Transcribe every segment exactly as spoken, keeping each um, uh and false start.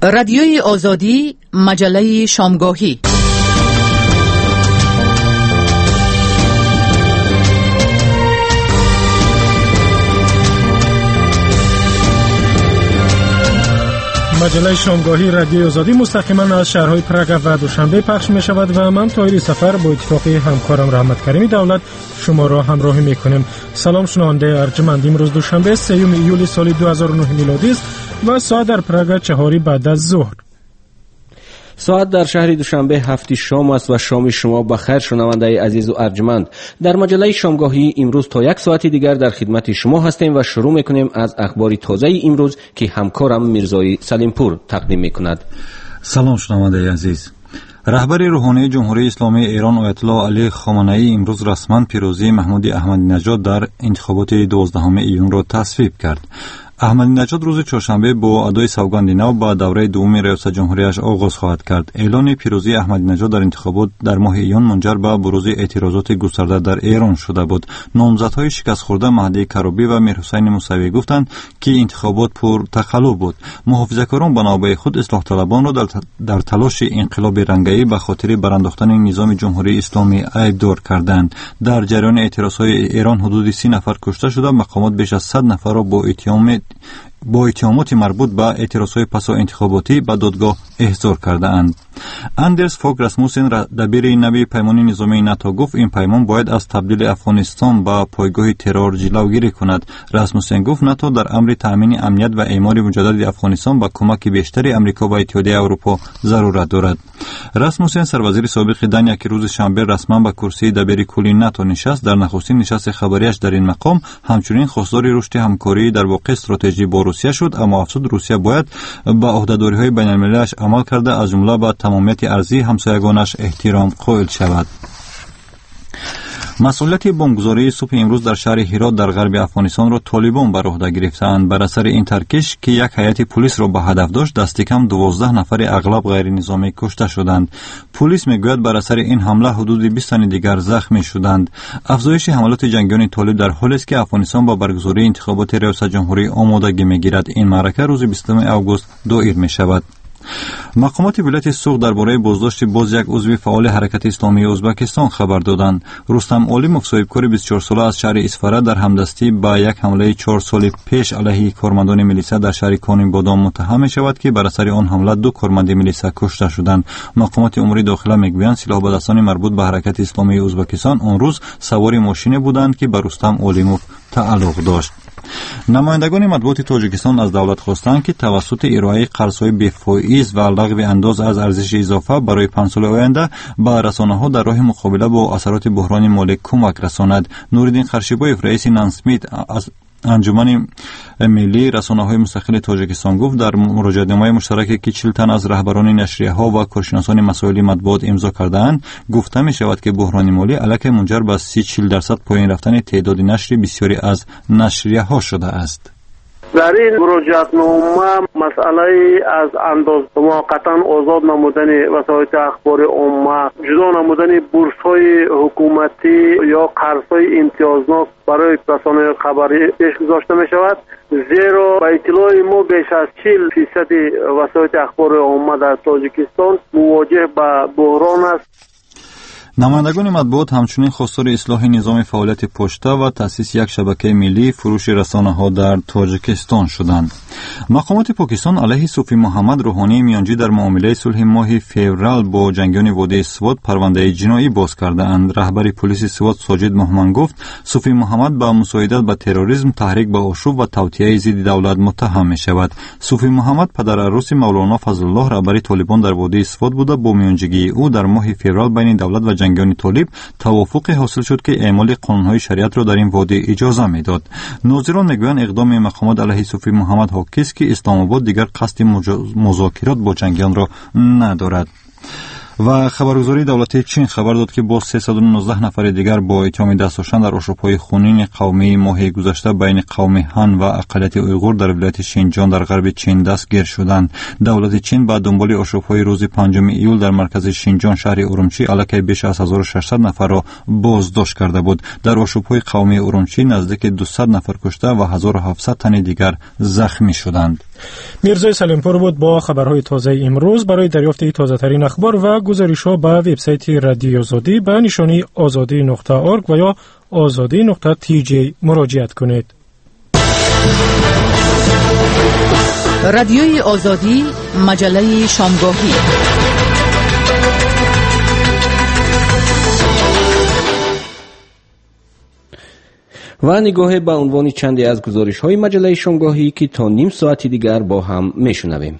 رادیوی آزادی، مجله شامگاهی. مجله شامگاهی رادیوی آزادی مستقیما از شهرهای پراگ و دوشنبه پخش می شود و من طاهری سفر با اتفاق همکارم رحمت کریمی دولت شما را همراهی می کنیم. سلام شنونده ارجمند، امروز دوشنبه سوم ایول سال دو هزار و نه میلادی است و ساعت در پراگ چهاری بعد از ظهر. ساعت در شهر دوشنبه هفت شام است و شام شما بخیر شنونده عزیز و ارجمند. در مجله شامگاهی امروز تا یک ساعت دیگر در خدمت شما هستیم و شروع میکنیم از اخبار تازه امروز که همکارم میرزای سلیمپور تقدیم میکند. سلام شنونده عزیز. رهبر روحانی جمهوری اسلامی ایران آیت الله علی خامنه‌ای امروز رسما پیروزی محمود احمدی نژاد در انتخابات دوازدهم ایون را تصویب کرد. احمدی نژاد روز چهارشنبه با ادای سوگند نو با دوره دوم ریاست جمهوریش آغاز خواهد کرد. اعلان پیروزی احمدی نژاد در انتخابات در ماه ایون منجر به بروز اعتراضات گسترده در ایران شده بود. نامزدهای شکست خورده مهدی کروبی و میرحسین موسوی گفتند که انتخابات پر تقلب بود. محافظه‌کاران به نوبه خود اصلاح طلبان را در تلاش انقلاب رنگی به خاطر برانداختن نظام جمهوری اسلامی عیبدار کردند. در جریان اعتراضهای ایران حدود سی نفر کشته شده، مقامات بیش از صد نفر را با اتهام با اتهامات مربوط به اعتراضهای پسا انتخاباتی به دادگاه احضار کرده اند. اندرس فوگ راسموسن دبیر نوی پیمان نظامی ناتو گفت این پیمان باید از تبدیل افغانستان به پایگاه ترور جلوگیری کند. راسموسن گفت ناتو در امر تامین امنیت و اعمار مجدد افغانستان با کمک بیشتری امریکا و اتحادیه اروپا ضرورت دارد. راسموسن سروزیر سابق دنیا که روز شنبه رسما به کرسی دبیر کلی ناتو نشست، در نخستین نشست خبریش در این مقام همچنین خواستار رشد همکاری در واقع استراتژی با روسیه شد، اما افزود روسیه باید به عهده‌داری‌های بین‌المللی‌اش عمل کرده، از جمله به تمامیت ارضی همسایگانش احترام قائل شود. مسئولیت بمبگذاری صبح امروز در شهر هرات در غرب افغانستان را طالبان بر عهده گرفتند. بر اثر این ترکش که یک هیئت پلیس را به هدف داشت، دست کم دوازده نفر اغلب غیر نظامی کشته شدند. پلیس میگوید بر اثر این حمله حدود بیست تن دیگر زخمی شدند. افزایش حملات جنگیان طالب در حالی است که افغانستان با برگزاری انتخابات ریاست جمهوری آمادگی میگیرد. این معرکه روز بیستم آگوست دایر می شود. مقامات ولایت سوق درباره بازداشت باز یک عضو فعال حرکت اسلامی ازبکستان خبر دادند. رستم عالیموف صاحبکار بیست و چهار ساله از شهر اسفره در همدستی با یک حمله چهار سال پیش علیه کارمندان میلیسا در شهر کانون بادام متهم شود که بر اثر آن حمله دو کارمند میلیسا کشته شدند. مقامات امور داخله میگویند سلاح به دستان مربوط به حرکت اسلامی ازبکستان آن روز سوار ماشین بودند که به رستم عالیموف تعلق داشت. نمایندگان مطبوعات تاجیکستان از دولت خواستند که توسط ارائه قرض‌های بی‌فائز و لغو انداز از ارزش اضافه برای پنج سال آینده به رسانه‌ها در راه مقابله با اثرات بحران مالی کمک رساند. نورالدین خرشیبایف رئیس نانسمیت از انجمن ملی رسانه‌های مستقل تاجیکستان گفت در مراجعه‌نامه مشترکی که چهل تن از رهبران نشریه‌ها و کارشناسان مسائل مطبوعات امضا کرده‌اند گفته می‌شود که بحران مالی علیه منجر به سی چهل درصد پایین رفتن تعداد نشر بسیاری از نشریه‌ها شده است. در این مراجعتنامه مسئله از انداز موقتا آزاد نمودن وسایل اخبار عامه، جدا نمودن بورس‌های حکومتی یا قرض‌های امتیازناک برای رسانه‌های خبری پیش گذاشته می شود، زیرا به اطلاع ما بیش از چهل فیصد وسایل اخبار عامه در تاجیکستان مواجه به بحران است. نمایندگان مطبوعات همچنین خواستار اصلاح نظام فعالیت پشته و تأسیس یک شبکه ملی فروش رسانه‌ها در تاجیکستان شدند. مقامات پاکستان علیه صوفی محمد روحانی میانجی در معامله صلح ماه فوریه با جنگیان وادی سوات پرونده جنایی باز کرده‌اند. رهبر پلیس سوات ساجد محمد گفت صوفی محمد با مساعدت به تروریسم، تحریک به آشوب و توطئه ضد دولت متهم می‌شود. صوفی محمد پدر عروس مولانا فضل الله رهبر طالبان در وادی سوات بوده. با میانجیگی او در ماه فوریه بین دولت و جنگیان طالب توافق حاصل شد که اعمال قانون‌های شریعت را در این وادی اجازه می‌داد. ناظران می‌گویند اقدام مقامات علیه صوفی محمد حاکی است که اسلام آباد دیگر قصد مذاکرات با جنگیان را ندارد. و خبرگزاری دولتی چین خبر داد که با سیصد و نوزده نفر دیگر با اتهام دست داشتن در آشوب‌های خونین قومی ماه گذشته بین قوم هان و اقلیت اویغور در ولایت شینجان در غرب چین دستگیر شدند. دولت چین با دنبال آشوب‌های روز پنجم ایول در مرکز شینجان شهر اورمچی علیه بیش از هزار و ششصد نفر را بازداشت کرده بود. در آشوب‌های قومی اورمچی نزدیک دویست نفر کشته و هزار و هفتصد تن دیگر زخمی شدند. میرزای سلیمپور بود با خبرهای تازه امروز. برای دریافت تازه ترین اخبار و گزارش‌ها به وبسایت رادیوی آزادی به نشانی آزادی نقطه اورگ و یا آزادی نقطه تی جی مراجعه کنید. رادیوی آزادی، مجله شامگاهی. و نگاه به عنوان چندی از گزارش‌های مجله شامگاهی که تا نیم ساعتی دیگر با هم میشنویم.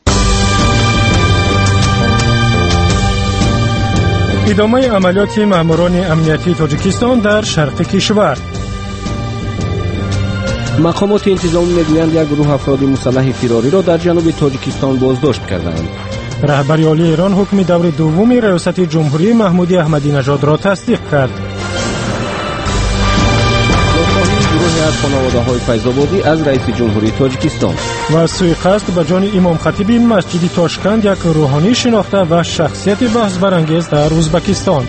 ادامه عملیات ماموران امنیتی تاجیکستان در شرق کشور. مقامات انتظامی میگویند یک گروه افراد مسلح فراری را در جنوب تاجیکستان بازداشت کردند. رهبری عالی ایران حکم دور دوم ریاست جمهوری محمود احمدی نژاد را تصدیق کرد. گروهی از خانواده‌های فیض‌آبادی از رئیس جمهوری تاجیکستان و سوء قصد به جان امام خطیب مسجد تاشکند، یک روحانی شناخته و شخصیت بحث برانگیز در ازبکستان.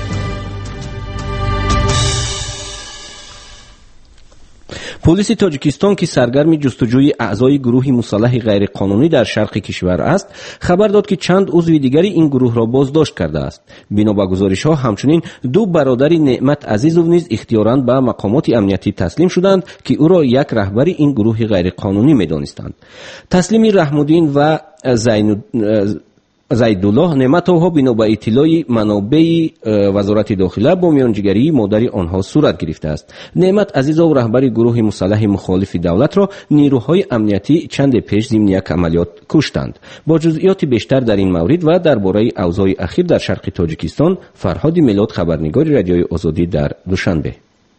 پلیس تاجیکستان که سرگرم جستجوی اعضای گروه مسلح غیرقانونی در شرق کشور است، خبر داد که چند عضو دیگری این گروه را بازداشت کرده است. بنا به گزارش‌ها همچنین دو برادر نعمت عزیزوف نیز اختیاراً به مقامات امنیتی تسلیم شدند که او را یک رهبر این گروه غیرقانونی می‌دانستند. تسلیم رحم‌الدین و زین زیدالله نعمت‌ها بنا به اطلاع منابع وزارت داخله با میانجیگری مادر آنها صورت گرفته است. نعمت عزیزوف رهبر گروه مسلح مخالف دولت را نیروهای امنیتی چند پیش ضمن یک عملیات کشتند. با جزئیات بیشتر در این مورد و درباره اوضاع اخیر در شرق تاجیکستان، فرهاد میلاد، خبرنگار رادیوی آزادی در دوشنبه.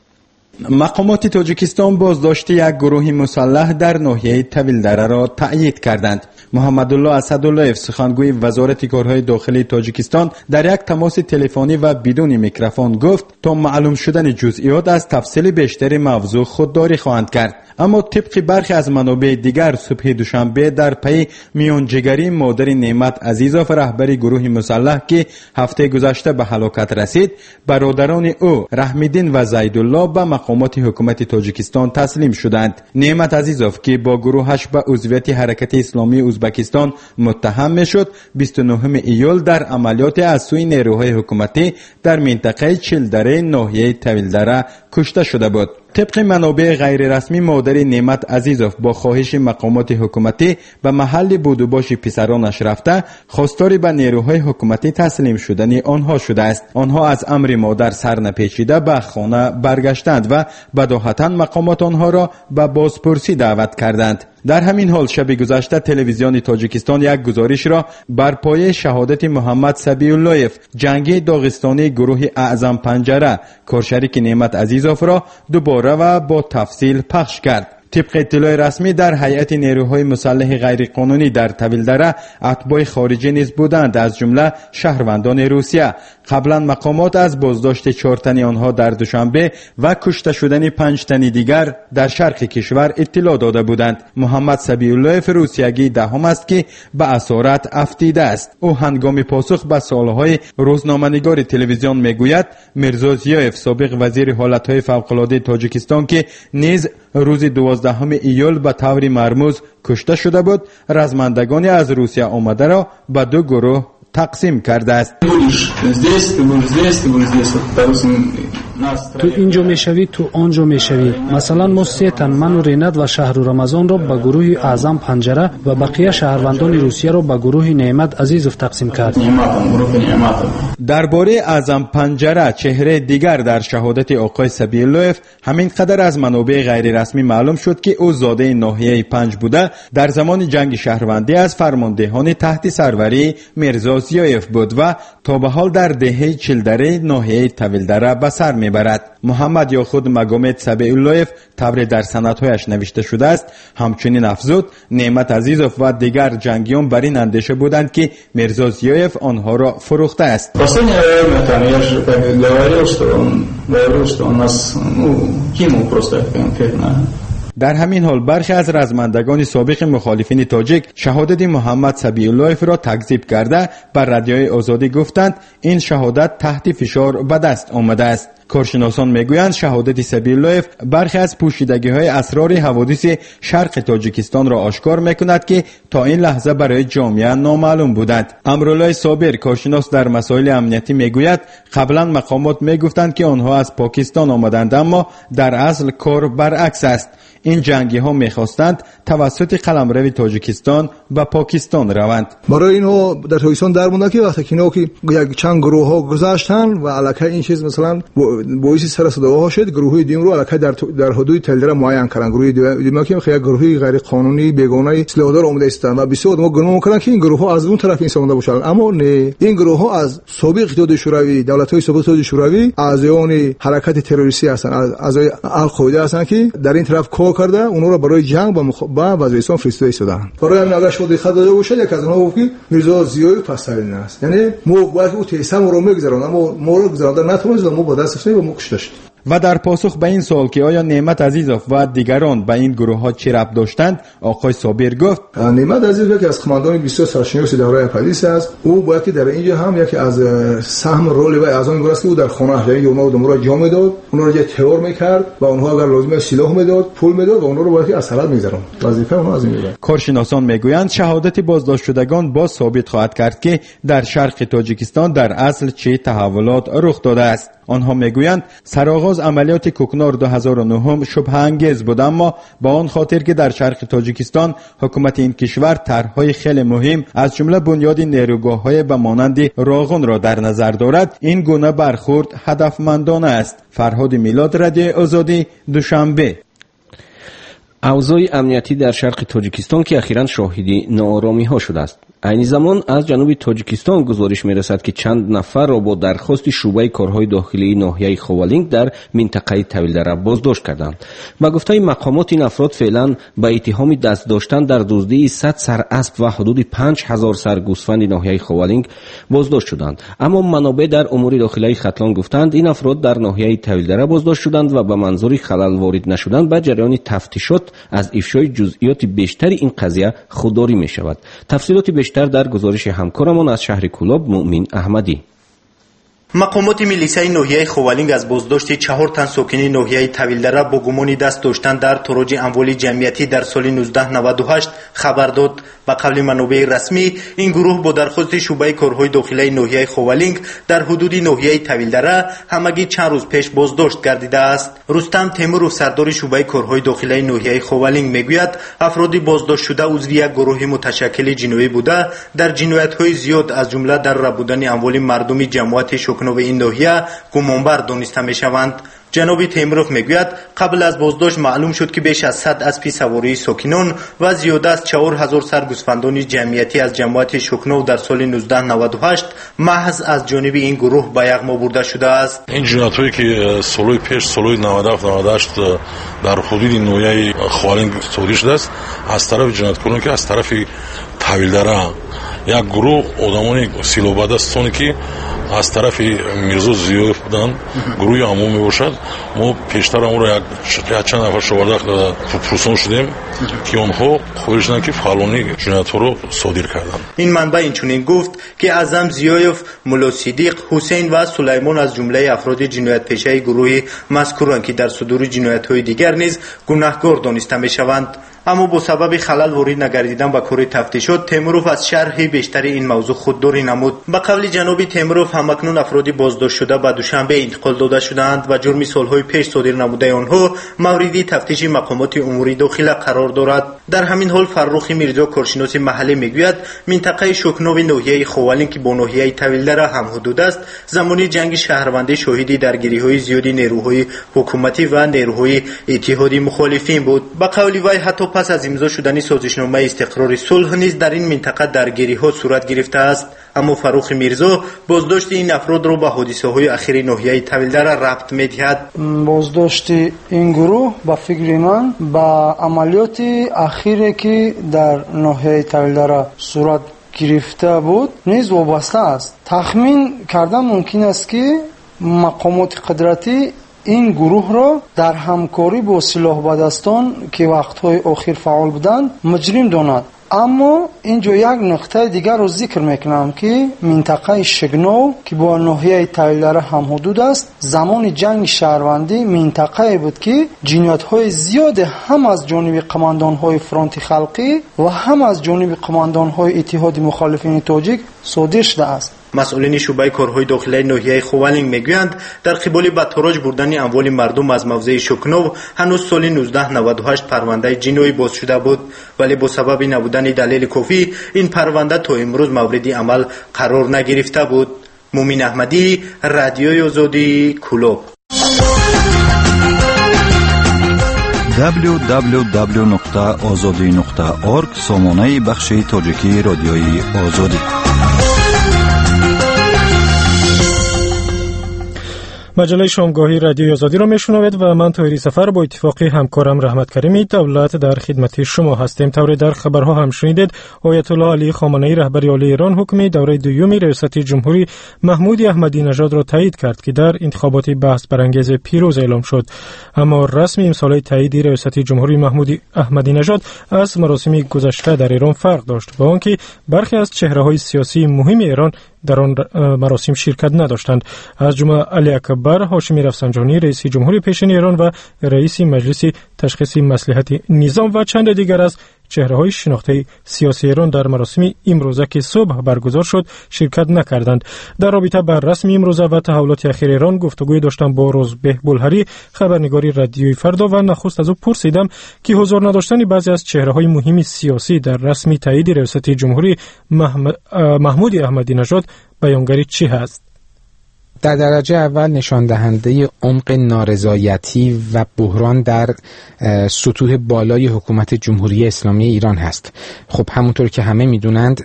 مقامات تاجیکستان بازداشت یک گروه مسلح در ناحیه طویلدره را تأیید کردند. محمدالله اسداللهیف، سخنگوی وزارت کارهای داخلی تاجیکستان، در یک تماس تلفنی و بدون میکروفون گفت تا معلوم شدن جزئیات از تفصیل بیشتر موضوع خودداری خواهند کرد. اما طبق برخی از منابع دیگر، صبح دوشنبه در پی میانجیگری مادر نعمت عزیزوف رهبر گروه مسلح که هفته گذشته به هلاکت رسید، برادران او رحم‌الدین و زیدالله به مقامات حکومت تاجیکستان تسلیم شدند. نعمت عزیزوف که با گروهش به عضویت حرکت اسلامی ازبکستان متهم میشد، بیست و نهم ایول در عملیات از سوی نیروهای حکومتی در منطقه چلدره ناحیه طویلدره کشته شده بود. طبق منابع غیر رسمی، مادر نعمت عزیزوف با خواهش مقامات حکومتی به محل بود و باش پسرانش رفته، خواستار به نیروهای حکومتی تسلیم شدن آنها شده است. آنها از امر مادر سر نپیچیده به خانه برگشتند و بداهتا مقامات آنها را به بازپرسی دعوت کردند. در همین حال شب گذشته تلویزیون تاجیکستان یک گزارش را بر پایه شهادت محمد صبیح‌اللهیف، جنگی داغستانی گروه اعظم پنجره، کارشریک نعمت عزیزوف را دوباره و با تفصیل پخش کرد. طبق اطلاع رسمی، در هیئت نیروهای مسلح غیرقانونی در طویلدره اتباع خارجی نیز بودند، از جمله شهروندان روسیه. قبلا مقامات از بازداشت چهار تن آنها در دوشنبه و کشته شدن پنج تن دیگر در شرق کشور اطلاع داده بودند. محمد صبیح‌اللهیف روسیگی دهم است که به اسارت افتیده است. او هنگام پاسخ به سوالهای روزنامه‌نگار تلویزیون میگوید میرزا زیایف، سابق وزیر حالتهای فوق‌العاده تاجیکستان که نیز روز دوازدهم ایول به طور مرموز کشته شده بود، رزمندگانی از روسیه آمده را به دو گروه تقسیم کرده است. تو اینجا میشوی، تو آنجا میشوی. مثلا ما سه تن، من و رینت و شهر رمضان را به گروه اعظم پنجره و بقیه شهروندان روسیه را به گروه نعمت عزیزوف تقسیم کرد. درباره اعظم پنجره، چهره دیگر در شهادت آقای صبیح‌اللهیف، همین قدر از منابع غیر رسمی معلوم شد که او زاده ناحیه پنج بوده، در زمان جنگ شهروندی از فرماندهان تحت سروری میرزا زیایف بود و تا به حال در دهه چلدره ناحیه طویلدره به سر میبرد. محمد یا خود مگومد صبیح‌اللهیف، طور در سندهایش نوشته شده است، همچنین افزود نعمت عزیزوف و دیگر جنگیان بر این اندیشه بودند که میرزا زیایف آنها را فروخته است. در همین حال برخی از رزمندگان سابق مخالفین تاجیک شهادت محمد صبیح‌اللهیف را تکذیب کرده بر رادیوی آزادی گفتند این شهادت تحت فشار به دست آمده است. کارشناسان میگویند شهادت سبیلوف برخی از پوشیدگی‌های اسرار حوادث شرق تاجیکستان را آشکار می‌کند که تا این لحظه برای جامعه نامعلوم بودند. امرالله صابر کارشناس در مسائل امنیتی میگوید قبلا مقامات میگفتند که آنها از پاکستان آمدند، اما در اصل کار برعکس است. این جنگی ها میخواستند توسط قلمرو تاجیکستان و پاکستان روند. برای اینها در تاجیکستان در مونده که وقتی اینا که یک چند گروه ها گذاشتن و الکی این چیز مثلا باعث سر صدا ها شد، گروه دوم رو الکی در در حدود تلدر معین کردن. گروه دوم که خیلی گروهی غیر قانونی بیگانه سلاحدار اومده استند و بسیار ما گمان میکنن که این گروه ها از اون طرف این ساخته باشند، اما نه، این گروه ها از سابق اتحاد شوروی، دولت های سابق اتحاد شوروی، اعضایان حرکت تروریستی هستند، اعضای القاعده هستند که در این طرف کار کرده اونها را برای جنگ با مخ... با وزیرستان فرستاده شدند. برای همین اگر شما دقت داشته باشید یک از اونها گفت که میرزا زیایی پس‌ترین است، یعنی ما باید او تیسم رو میگذرونیم، اما ما رو گذراندن نتونست، ما با دست افتادیم و ما کشتش. و در پاسخ به این سوال که آیا نعمت عزیزوف و دیگران به این گروه ها چه ربط داشتند، آقای صابر گفت نعمت عزیزوف که از قماندان بیست و سرشناس اداره پلیس است، او باید که در اینجا هم یکی از سهم رول و از آن گروه است که او در خانه یعنی اونها رو مرا جا میداد، اونها رو یه ترور میکرد و اونها اگر لازمه سلاح میداد، پول میداد و اونها رو باید از سرحد میگذرون. وظیفه اونها از این بود. کارشناسان میگویند شهادت بازداشت شدگان باز ثابت خواهد کرد که در شرق تاجیکستان در اصل چه تحولات رخ داده است. آنها میگویند سرآغاز عملیات کوکنار دو هزار و نه شبه انگیز بود، اما با آن خاطر که در شرق تاجیکستان حکومت این کشور طرح‌های خیلی مهم از جمله بنیاد نیروگاه‌های به مانند راغون را در نظر دارد، این گونه برخورد هدفمندانه است. فرهاد میلاد، رادیو آزادی، دوشنبه. اوضاع امنیتی در شرق تاجیکستان که اخیراً شاهد ناآرامی‌ها شده است. این زمان از جنوب تاجیکستان گزارش می‌رسد که چند نفر را با درخواست شعبه کارهای داخلی ناحیه خوالینگ در منطقه طویلدره بازداشت کردند. با گفته مقامات این افراد فعلا با اتهام دست داشتن در دزدی صد سر اسب و حدود پنج هزار سر گوسفند ناحیه خوالینگ بازداشت شدند. اما منابع در امور داخلی ختلان گفتند این افراد در ناحیه طویلدره بازداشت شدند و به منظور خلل وارد نشدن به جریان تفتیشات از افشای جزئیات بیشتر این قضیه خودداری می‌شود. تفصیلات بیشتر در گزارش همکارمان از شهر کولاب مؤمن احمدی. مقامات میلیسای ناحیه خوالینگ از بازداشت چهار تن ساکن ناحیه طویلدره با گمان دست داشتن در تراج اموال جمعیتی در سال نوزده نود و هشت خبر داد. با قول منابع رسمی این گروه با درخواست شعبه کارهای داخلی ناحیه خوالینگ در حدود ناحیه طویلدره همگی چند روز پیش بازداشت گردیده است. رستم تیمورov سردار شعبه کارهای داخلی ناحیه خوالینگ میگوید افراد بازداشت شده عضو یک گروه متشکل جنایی بوده در جنایت‌های زیاد از جمله در ربودن اموال مردم جماعت شکنو این ناحیه گمانبر دانسته میشوند. جناب تیمورov میگوید قبل از بازداشت معلوم شد که بیش از صد اسب سواری ساکنان و زیاده از چهار هزار سر گوسفندان جمعیتی از جماعت شکنو در سال نوزده نود و هشت محض از جانب این گروه به یغما برده شده است. این جنایت‌هایی که سالهای پیش سالهای نود و هفت نود و هشت در حدود ناحیه خوالینگ صادر شده است از طرف جنایتکاران که از طرف طویلدره یک گروه آدمانی سیلوبدستانی که از طرف میرزا زیایف بودن گروهی عمومی باشد. ما پیشتر اون را یک چند نفر شورده پرسان شدیم که آنها خودش که فعالانی جنایت‌ها رو صادر کردند. این منبع اینچنین گفت که اعظم زیایف، ملا صدیق، حسین و سلیمان از جمله افراد جنایت پیشه گروه مذکورند که در صدور جنایت‌های دیگر نیز گناهکار دانسته می‌شوند. اما با سبب خلل وارد نگردیدن به کار تفتیشات تیمورov از شرح بیشتر این موضوع خودداری نمود. به قول جناب تیمورov همکنون افرادی بازداشت شده به دوشنبه انتقال داده شدند و جرم سالهای پیش صادر نموده آنها مورد تفتیش مقامات امور داخلی قرار دارد. در همین حال فرخ میرزا کارشناس محلی میگوید منطقه شکنو ناحیه خوالینگ که با ناحیه طویلدره هم حدود است زمانی جنگ شهروندی شاهدی درگیری‌های زیادی نیروهای حکومتی و نیروهای اتحادی مخالفین بود. به قول وی حتی پس از امضا شدن سازشنامه استقرار صلح نیز در این منطقه درگیری‌ها صورت گرفته است. اما فروخ میرزا بازداشت این افراد را به حادثه‌های اخیر ناحیه طویلدره ربط می‌دهد. بازداشت این گروه به فکر من با عملیات اخیری که در ناحیه طویلدره صورت گرفته بود نیز وابسته است. تخمین کردن ممکن است که مقامات قدرتی این گروه را در همکاری با سلاح بدستان که وقتهای آخر فعال بودند مجرم داند اما اینجا یک نقطه دیگر رو ذکر میکنم که منطقه شگنو که با ناحیه تایلدره هم حدود است، زمان جنگ شهروندی منطقه بود که جنایت‌های زیاد هم از جانب قماندان‌های فرانت خلقی و هم از جانب قماندان‌های اتحاد مخالفین تاجیک صادر شده است. مسئولین شعبه کارهای داخلی ناحیه خوالینگ میگویند در قبال به تاراج بردن اموال مردم از موضع شکنو هنوز سال نوزده نود و هشت پرونده جنایی باز شده بود، ولی با سبب نبودن دلیل کافی این پرونده تا امروز مورد عمل قرار نگرفته بود. مومین احمدی، رادیوی آزادی، کلوب. دبلیو دبلیو دبلیو نقطه آزادی نقطه اورگ سامانه بخش تاجیکی رادیوی آزادی. مجله شامگاهی رادیوی آزادی را میشنوید و من طاهری سفر با اتفاق همکارم رحمت کریمی دولت در خدمت شما هستیم. طوری در خبرها هم شنیدید آیت الله علی خامنه‌ای رهبر عالی ایران حکم دوره دوم ریاست جمهوری محمود احمدی نژاد را تایید کرد که در انتخابات بحث برانگیز پیروز اعلام شد. اما رسمی امسال تایید ریاست جمهوری محمود احمدی نژاد از مراسم گذشته در ایران فرق داشت، با آنکه برخی از چهره‌های سیاسی مهم ایران در آن مراسم شرکت نداشتند، از جمله علی اکبر هاشمی رفسنجانی رئیس جمهوری پیشین ایران و رئیس مجلس تشخیص مصلحت نظام و چند دیگر از چهره‌های شناخته سیاسی ایران در مراسم امروزه که صبح برگزار شد شرکت نکردند. در رابطه با رسم امروزه و تحولات اخیر ایران گفتگوی داشتم با روزبه بلهری خبرنگاری رادیوی فردا و نخست از او پرسیدم که حضور نداشتن بعضی از چهره‌های مهم سیاسی در رسم تایید ریاست جمهوری محمود احمدی نژاد بیانگری چی هست؟ در درجه اول نشان دهنده عمق نارضایتی و بحران در سطوح بالای حکومت جمهوری اسلامی ایران هست. خب همونطور که همه میدونند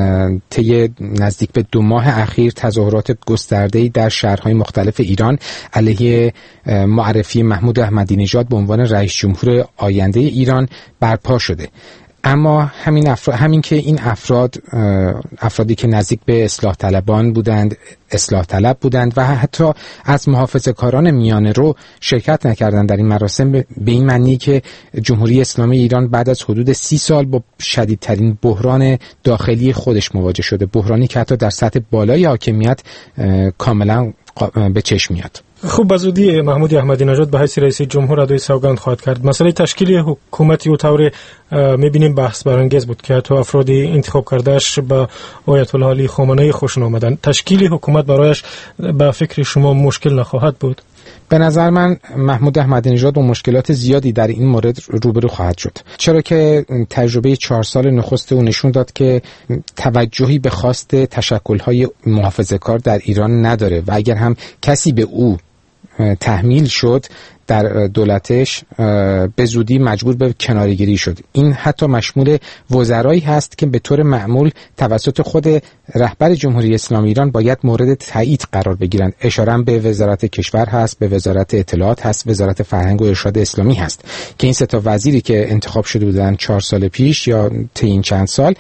طی نزدیک به دو ماه اخیر تظاهرات گسترده‌ای در شهرهای مختلف ایران علیه معرفی محمود احمدی نژاد به عنوان رئیس جمهور آینده ایران برپا شده. اما همین افراد همین که این افراد افرادی که نزدیک به اصلاح طلبان بودند اصلاح طلب بودند و حتی از محافظه‌کاران میانه رو شرکت نکردند در این مراسم، به این معنی که جمهوری اسلامی ایران بعد از حدود سی سال با شدیدترین بحران داخلی خودش مواجه شده، بحرانی که حتی در سطح بالای حاکمیت کاملا به چشم میاد. خوب به زودی محمود احمدی نژاد به حیث رئیس جمهور ادای سوگند خواهد کرد. مسئله تشکیل حکومتی و طور میبینیم بحث برانگیز بود که حتی افرادی انتخاب کردهش به آیت الله علی خامنه‌ای خوشون آمدن. تشکیل حکومت برایش به فکر شما مشکل نخواهد بود؟ به نظر من محمود احمدی نژاد با مشکلات زیادی در این مورد روبرو خواهد شد، چرا که تجربه چهار سال نخست او نشون داد که توجهی به خواست تشکل‌های محافظه‌کار در ایران نداره و اگر هم کسی به او تحمیل شد در دولتش به زودی مجبور به کناره‌گیری شد. این حتی مشمول وزرایی هست که به طور معمول توسط خود رهبر جمهوری اسلامی ایران باید مورد تایید قرار بگیرند. اشاره به وزارت کشور هست، به وزارت اطلاعات هست، وزارت فرهنگ و ارشاد اسلامی هست که این سه تا وزیری که انتخاب شده بودند چهار سال پیش یا طی این چند سال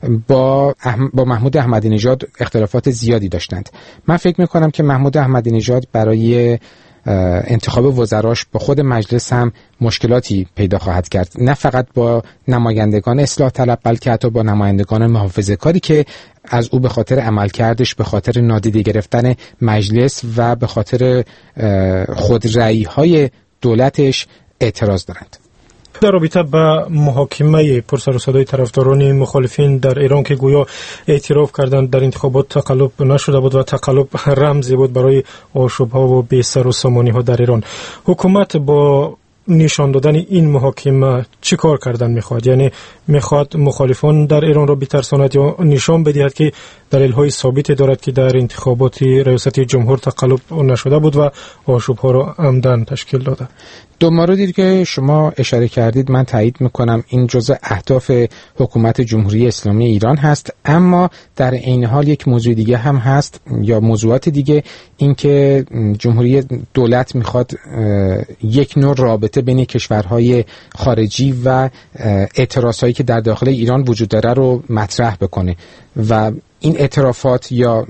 با احم... با محمود احمدی نژاد اختلافات زیادی داشتند. من فکر می‌کنم که محمود احمدی نژاد برای انتخاب وزراش با خود مجلس هم مشکلاتی پیدا خواهد کرد، نه فقط با نمایندگان اصلاح طلب بلکه حتی با نمایندگان محافظه‌کاری که از او به خاطر عملکردش، به خاطر نادیده گرفتن مجلس و به خاطر خودرأی‌های دولتش اعتراض دارند. در رابطه با محاکمه پرسر و صدای طرفداران مخالفین در ایران که گویا اعتراف کردند در انتخابات تقلب نشده بود و تقلب رمزی بود برای آشوب‌ها و بی سر و سامانی‌ها در ایران، حکومت با نشان دادن این محاکمه چی کار کردن میخواد؟ یعنی میخواد مخالفان در ایران را بترساند یا نشان بدهد که دلیل‌های ثابتی دارد که در انتخابات ریاست جمهور تقلب نشده بود و آشوب‌ها را عمدن تشکیل داده؟ دو موردی که شما اشاره کردید من تایید میکنم، این جزء اهداف حکومت جمهوری اسلامی ایران هست، اما در عین حال یک موضوع دیگه هم هست یا موضوعات دیگه، این که جمهوری دولت میخواد یک نوع رابطه بین کشورهای خارجی و اعتراضایی که در داخل ایران وجود داره رو مطرح بکنه و این اعترافات یا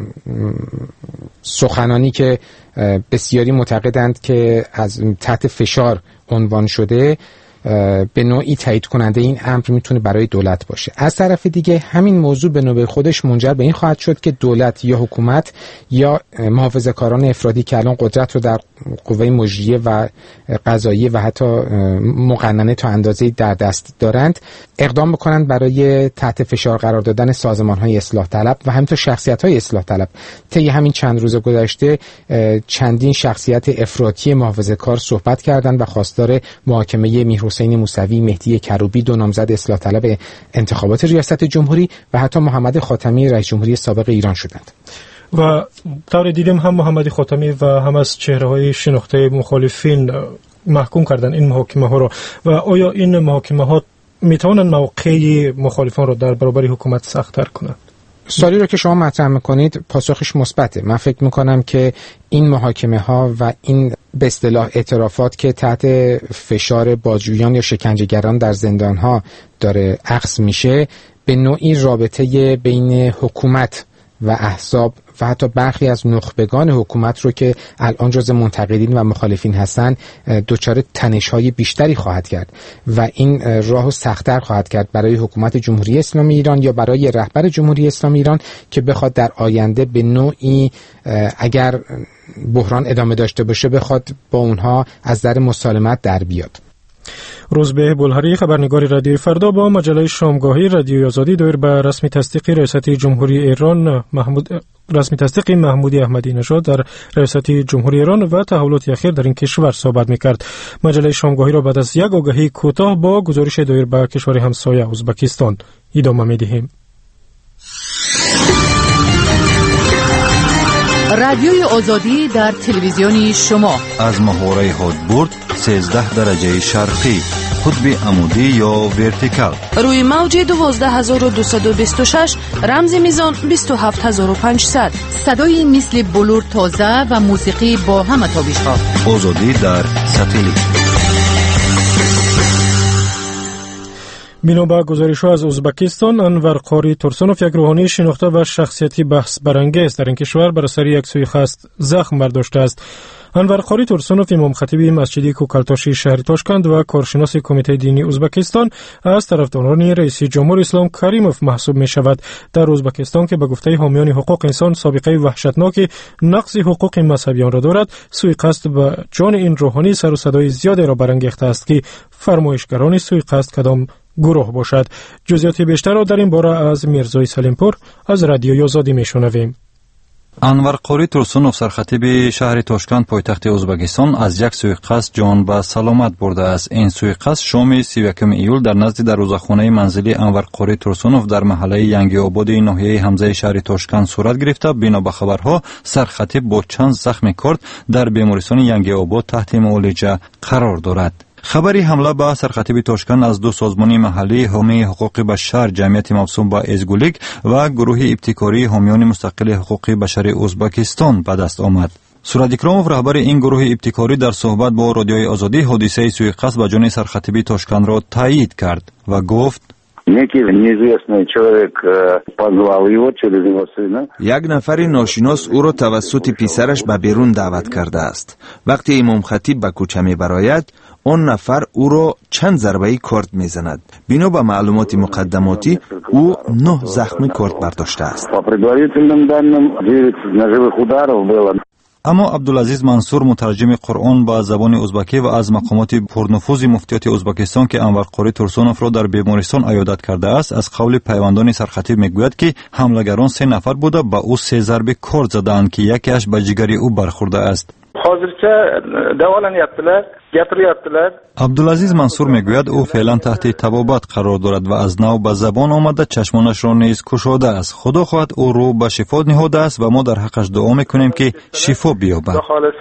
سخنانی که بسیاری معتقدند که از تحت فشار عنوان شده به نوعی تایید کننده این امر میتونه برای دولت باشه. از طرف دیگه همین موضوع به نوبه خودش منجر به این خواهد شد که دولت یا حکومت یا محافظه‌کاران افرادی که الان قدرت رو در قوه مجریه و قضاییه و حتی مقننه تا اندازه‌ای در دست دارند اقدام بکنند برای تحت فشار قرار دادن سازمان‌های اصلاح طلب و همینطور شخصیت‌های اصلاح طلب. طی همین چند روز گذشته چندین شخصیت افراطی محافظه‌کار صحبت کردند و خواستار محاکمه میرحسین موسوی، مهدی کروبی، دو نامزد اصلاح طلب انتخابات ریاست جمهوری و حتی محمد خاتمی رئیس جمهوری سابق ایران شدند. و طور دیدیم هم محمد خاتمی و هم از چهره‌های شناخته مخالفین محکوم کردن این محاکمه ها را و آیا این محاکمه ها میتوانند موقع مخالفان را در برابر حکومت سخت‌تر کنند؟ سوالی رو که شما مطرح میکنید پاسخش مثبته. من فکر میکنم که این محاکمه ها و این به اصطلاح اعترافات که تحت فشار بازجویان یا شکنجهگران در زندان ها داره اخذ میشه به نوعی رابطه بین حکومت و احزاب و حتی برخی از نخبگان حکومت رو که الان جزء منتقدین و مخالفین هستن دچار تنش‌های بیشتری خواهد کرد و این راهو سخت‌تر خواهد کرد برای حکومت جمهوری اسلامی ایران یا برای رهبر جمهوری اسلامی ایران که بخواد در آینده به نوعی اگر بحران ادامه داشته باشه بخواد با اونها از در مسالمت در بیاد. روزبه بلهری، خبرنگار رادیوی فردا، با مجله شامگاهی رادیوی آزادی دایر به رسمی تصدیق ریاست جمهوری ایران محمود رسمی تصدیق محمودی احمدی نژاد در ریاست جمهوری ایران و تحولات اخیر در این کشور صحبت می‌کرد. مجله شامگاهی را بعد از یک آگهی کوتاه با گزارش دایر به کشور همسایه ازبکستان ادامه می‌دهیم. رادیوی آزادی در تلویزیونی شما از محوره هدبرد سیزده درجه شرقی، قطب عمودی یا ورتیکال، روی موج دوازده هزار و دویست و بیست و شش، رمز میزان بیست و هفت هزار و پانصد. صدای مثل بلور تازه و موسیقی با همه تابش‌ها. آزادی در ساتلیت. بنا به گزارش‌ها از ازبکستان، انور قاری ترسونوف یک روحانی شناخته و شخصیتی بحث برانگیز در این کشور بر اثر یک سوءقصد زخم برداشته است. انور قاری ترسونوف امام خطیب مسجد کوکلتاشی شهر تاشکند و کارشناس کمیته دینی ازبکستان از طرفداران رئیس جمهور اسلام کریموف محسوب می شود. در ازبکستان که به گفته حامیان حقوق انسان سابقه وحشتناک نقض حقوق مذهبیان را دارد، سوءقصد به جان این روحانی سر و صدای زیادی را برانگیخته است که فرمایشگران سوءقصد کدام گروه باشد. جزئیات بیشتر را در این باره از میرزای سلیمپور از رادیوی آزادی میشنویم. انور قاری ترسونوف سرخطیب شهر تاشکند پایتخت ازبکستان از یک سوءقصد جان به سلامت برده است. این سوءقصد شام سی و یکم ایول در نزد دروازه‌خانه منزلی انور قاری ترسونوف در محله ینگی آباد ناحیه حمزه شهر تاشکند صورت گرفته. بنا به خبرها سرخطیب با چند زخم کارد در بیمارستان ینگی آباد تحت معالجه قرار دارد. خبری حمله به سرخطیب تاشکند از دو سازمان محلی حامی حقوق بشر، جمعیت موسوم به ازگولیک و گروه ابتکاری حامیان مستقل حقوق بشر ازبکستان به دست آمد. سوراد اکراموف رهبر این گروه ابتکاری در صحبت با رادیوی آزادی حادثه سوءقصد به جان سرخطیب تاشکند را تایید کرد و گفت یک نفر ناشناس او را توسط پسرش به بیرون دعوت کرده است. وقتی امام خطیب به کوچه می براید، آن نفر او را چند ضربه کارد می زند. بنا به معلومات مقدماتی او نه زخم کارد برداشته است. اما عبدالعزیز منصور، مترجم قرآن به زبان ازبکی و از مقامات پرنفوذ مفتیات ازبکستان که انور قاری ترسونوف را در بیمارستان عیادت کرده است، از قول پیوندان سرخطیب میگوید که حملگران سه نفر بوده به او سه ضربه کارد زدند که یکیش به جگر او برخورده است. عبدالعزیز منصور میگوید او فعلا تحت طبابت قرار دارد و از نو به زبان آمده چشمانش را نیز کشاده است. خدا خواهد او رو به شفا نهاده است و ما در حقش دعا میکنیم که شفا بیابد.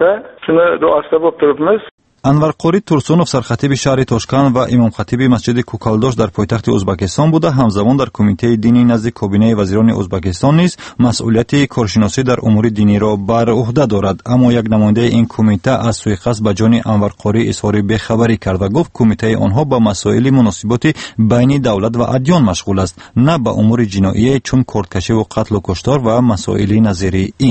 انور قاری ترسونوف سرخطیب شهر تاشکند و امام خطیب مسجد کوکالداش در پایتخت ازبکستان بوده. همزمان در کمیته دینی نزد کابینه وزیران ازبکستان نیز مسئولیت کارشناسی در امور دینی را بر عهده دارد. اما یک نماینده این کمیته از سوءقصد به جان انور قاری اظهار بیخبری کرد و گفت کمیته آنها با مسائل مناسبات بین دولت و ادیان مشغول است، نه به امور جنایی چون کردکشی و قتل و کشتار و مسائل نظیر این.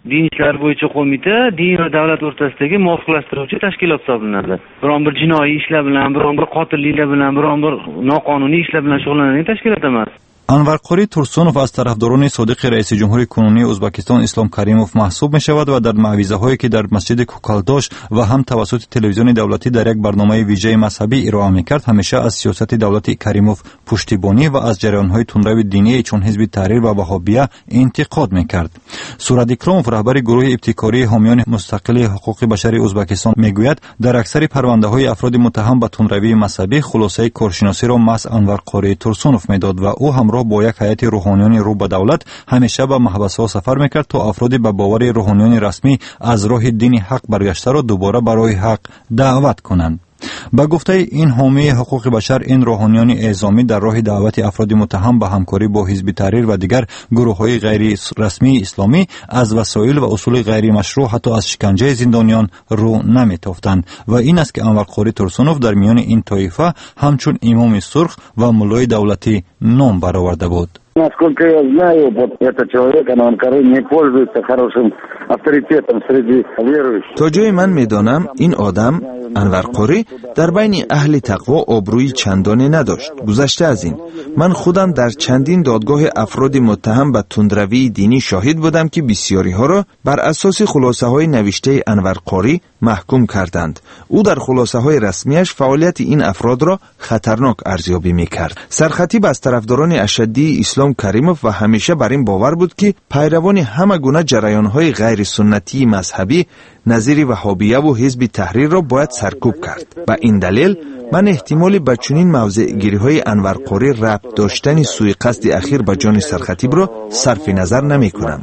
din ishlari bo'yicha qo'mita din va davlat o'rtasidagi muvofiqlashtiruvchi tashkilot hisoblanadi. Biron bir jinoiy ishlar bilan, biron bir qotilliklar bilan, biron bir noqonuniy ishlar bilan shug'ullanadigan tashkilot emas. анварқори турсунов аз тарафдорони содиқи раиси ҷумҳури кунунии ӯзбекистон ислом каримов маҳсуб мешавад ва дар маъвизаҳое ки дар масҷиди кӯкалдош ва ҳам тавассути телевизиони давлатӣ дар як барномаи виҷаи мазҳабӣ ироа мекард, ҳамеша аз сиёсати давлати Каримов пуштибонӣ ва аз ҷараёнҳои тунрави диние чун ҳизби таҳрир ва ваҳобия интиқод мекард. Сурат Икромов, раҳбари гурӯҳи ибтикории ҳомиёни мустақили ҳуқуқи башари Ӯзбекистон, мегӯяд, дар аксари парвандаҳои афроди муттаҳам ба тунравии мазҳабӣ хулосаи коршиносиро маҳз Анварқори Турсунов медод ва ӯ ҳамроҳ бо як ҳайати рӯҳониёни рӯ ба давлат ҳамеша ба маҳбасҳо сафар мекард, то афроди ба бовари рӯҳониёни расмӣ аз роҳи дини ҳақ баргаштаро дубора ба роҳи ҳақ даъват кунанд. ба гуфтаи ин ҳомии ҳуқуқи башар, ин рӯҳониёни эъзомӣ дар роҳи даъвати афроди муттаҳам ба ҳамкорӣ бо ҳизби таҳрир ва дигар гурӯҳҳои ғайрирасмии исломӣ аз васоил ва усули ғайримашрӯъ, ҳатто аз шиканҷаи зиндониён рӯ наметофтанд. ва ин аст ки Анварқори Турсунов дар миёни ин тоифа ҳамчун имоми сурх ва муллои давлатӣ ном бароварда буд. Насколько я знаю, вот этот человек, Анварқори, не пользуется хорошим авторитетом среди верующих. То ҷои ман медонам, ин одам Анварқори дар байни аҳли тақво обрӯи чандоне надошт. гузашта аз ин, ман худам дар чандин додгоҳи афроди муттаҳам ба тундравии динӣ шоҳид будам ки бисёриҳоро бар асоси хулосаҳои навиштаи Анварқори маҳкум карданд. ӯ дар хулосаҳои расмияш фаъолияти ин афродро хатарнок арзёбӣ мекард. Сархатиб аз тарафдорони ашаддии Ислом Каримов ва ҳамеша бар ин бовар буд ки пайравони ҳама гуна ҷараёнҳои ғайрисуннатии мазҳабӣ назири ваҳобияву ҳизби таҳрирро бояд саркӯб кард. ба ин далел ман эҳтимоли ба чунин мавзеъгириҳои Анварқори рабт доштани суиқасди ахир ба ҷони Сархатибро сарфи назар намекунам.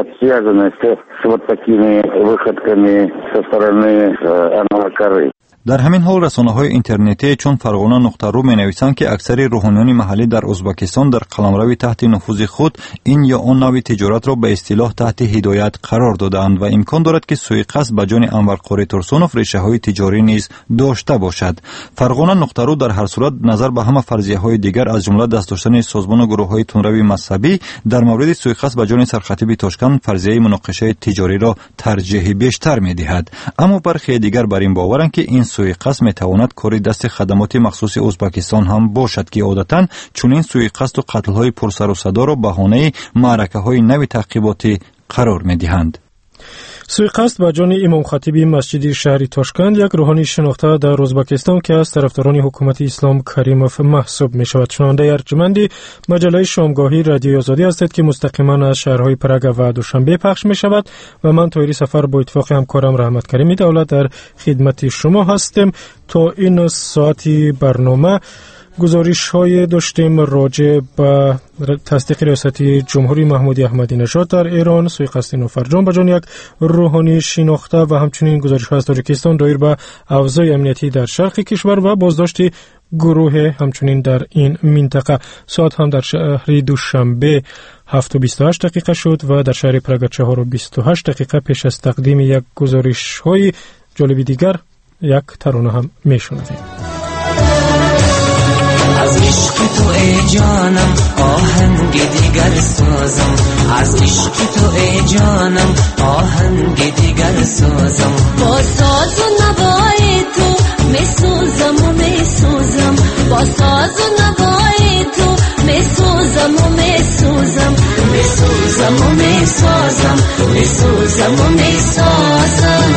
дар ҳамин ҳол расонаҳои интернетие чун Фарғона нуқта ру менависанд ки аксари рӯҳониёни маҳаллӣ дар Ӯзбекистон дар қаламрави таҳти нуфузи худ ин ё он нави тиҷоратро ба истилоҳ таҳти ҳидоят қарор додаанд ва имкон дорад ки суиқасд ба ҷони Анварқори Турсунов решаҳои тиҷорӣ низ дошта бошад. Фарғона нуқта ру дар ҳар сурат назар ба ҳама фарзияҳои дигар, аз ҷумла даст доштани созмону гурӯҳҳои тунрави мазҳабӣ дар мавриди суиқасд ба ҷони Сархатиби Тошкан, фарзияи муноқишаи тиҷориро тарҷеҳи бештар медиҳад. аммо бархе дигар бар ин боваранд ки ин суиқасд метавонад кори дасти хадамоти махсуси Ӯзбекистон ҳам бошад ки одатан чунин суиқасду қатлҳои пурсару садоро баҳонаи маъракаҳои нави таъқиботӣ қарор медиҳанд. суиқасд ба ҷони имомхатиби масҷиди шаҳри Тошканд, як рӯҳонӣ шинохта дар Ӯзбекистон ки аз тарафдорони ҳукумати Ислом Каримов маҳсуб мешавад. шунавандаи арҷуманди маҷалаи шомгоҳии радиои Озодӣ ҳастед ки мустақиман аз шаҳрҳои Прага ва Душанбе пахш мешавад ва ман Тоҳири Сафар бо иттифоқи ҳамкорам Раҳматкаримӣ Давлат дар хидмати шумо ҳастем. то ин соати барнома гузоришҳое доштем роҷеъ ба тасдиқи риёсати ҷумҳури Маҳмуди Аҳмадинажод дар Эрон, суиқасди нофарҷон ба ҷони як рӯҳонӣ шинохта ва ҳамчунин гузоришҳо аз Тоҷикистон доир ба авзои амниятӣ дар шарқи кишвар ва боздошти гурӯҳе ҳамчунин дар ин минтақа. соат ҳам дар шаҳри Душанбе ҳафту бисту ҳашт дақиқа шуд ва дар шаҳри Прага чаҳору бисту ҳашт дақиқа. пеш аз тақдими як гузоришҳои ҷолиби дигар як тарона ҳам мешунавем. از عشق تو ای جانم آهنگ دیگر سازم، از عشق تو ای جانم آهنگ دیگر سازم. با ساز و نوای تو می سوزم و می سوزم، با ساز و نوای تو می سوزم و می سوزم، می سوزم و می سازم، می سوزم و می سازم.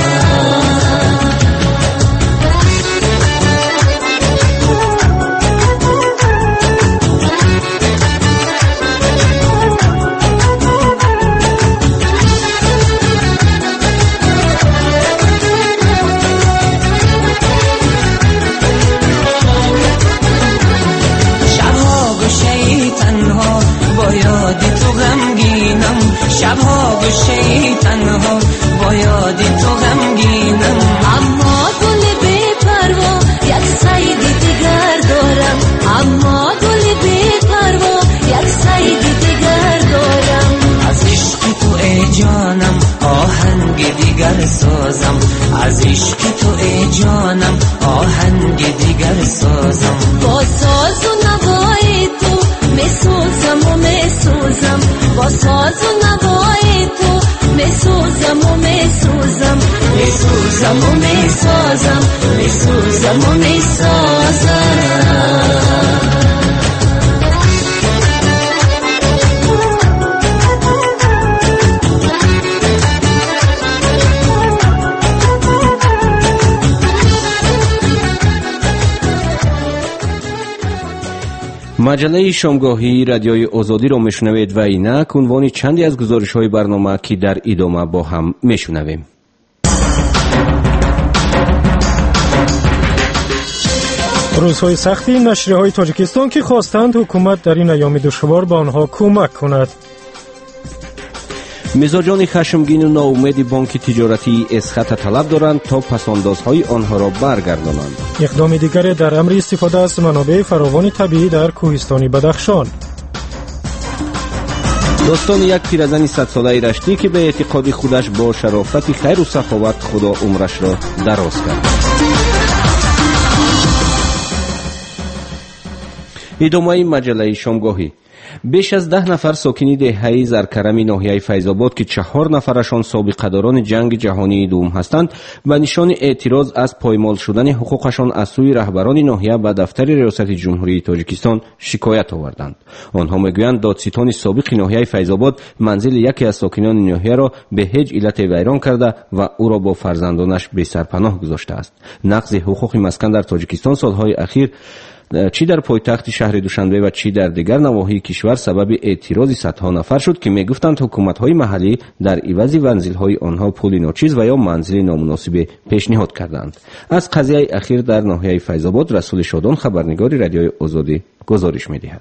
شبها گوشه تنها با یاد تو غمگینم، اما گل بی پروا یک صید دیگر دارم، اما گل بی پروا یک صید دیگر دارم. از عشق تو ای جانم آهنگ دیگر سازم، از عشق تو ای جانم آهنگ دیگر سازم. با ساز و نوای تو می سوزم و می سوزم، با ساز و نوای تو می سوزم میسازم میسوزم و میسازم میسوزم و میسازم مجله شامگاهی رادیوی آزادی را میشنوید و اینک عنوان چندی از گزارش‌های برنامه که در ادامه با هم میشنویم. روزهای سختی نشریه‌های تاجیکستان که خواستند حکومت در این ایام دشوار به آنها کمک کند. مزاجان خشمگین و ناامید بانک تجارتی اسخط طلب دارند تا پس‌اندازهای آنها را برگردانند. اقدام دیگر در امر استفاده از منابع فراوان طبیعی در کوهستان بدخشان. داستان یک پیرزن صد ساله رشتی که به اعتقاد خودش با شرافت خیر و سخاوت خدا عمرش را دراز کرد. ادامه مجله شامگاهی. بیش از ده نفر ساکنی دهه زرکرمی ناحیه فیض‌آباد که چهار نفرشان سابقه‌داران جنگ جهانی دوم هستند و نشان اعتراض از پایمال شدن حقوقشان از سوی رهبران ناحیه به دفتر ریاست جمهوری تاجیکستان شکایت آوردند. آنها میگویند دادستان سابق ناحیه فیض‌آباد منزل یکی از ساکنان ناحیه را به هیچ علت ویران کرده و او را با فرزندانش بی سرپناه گذاشته است. نقض حقوق مسکن در تاجیکستان سالهای اخیر چی در پایتخت شهر دوشنبه و چی در دیگر نواحی کشور سبب اعتراض صدها نفر شد که میگفتند حکومت‌های محلی در عوض منزل‌های آنها پول ناچیز و یا منزل نامناسب پیشنهاد کردند. از قضیه اخیر در ناحیه فیض‌آباد رسول شادان خبرنگار رادیوی آزادی گزارش می‌دهد.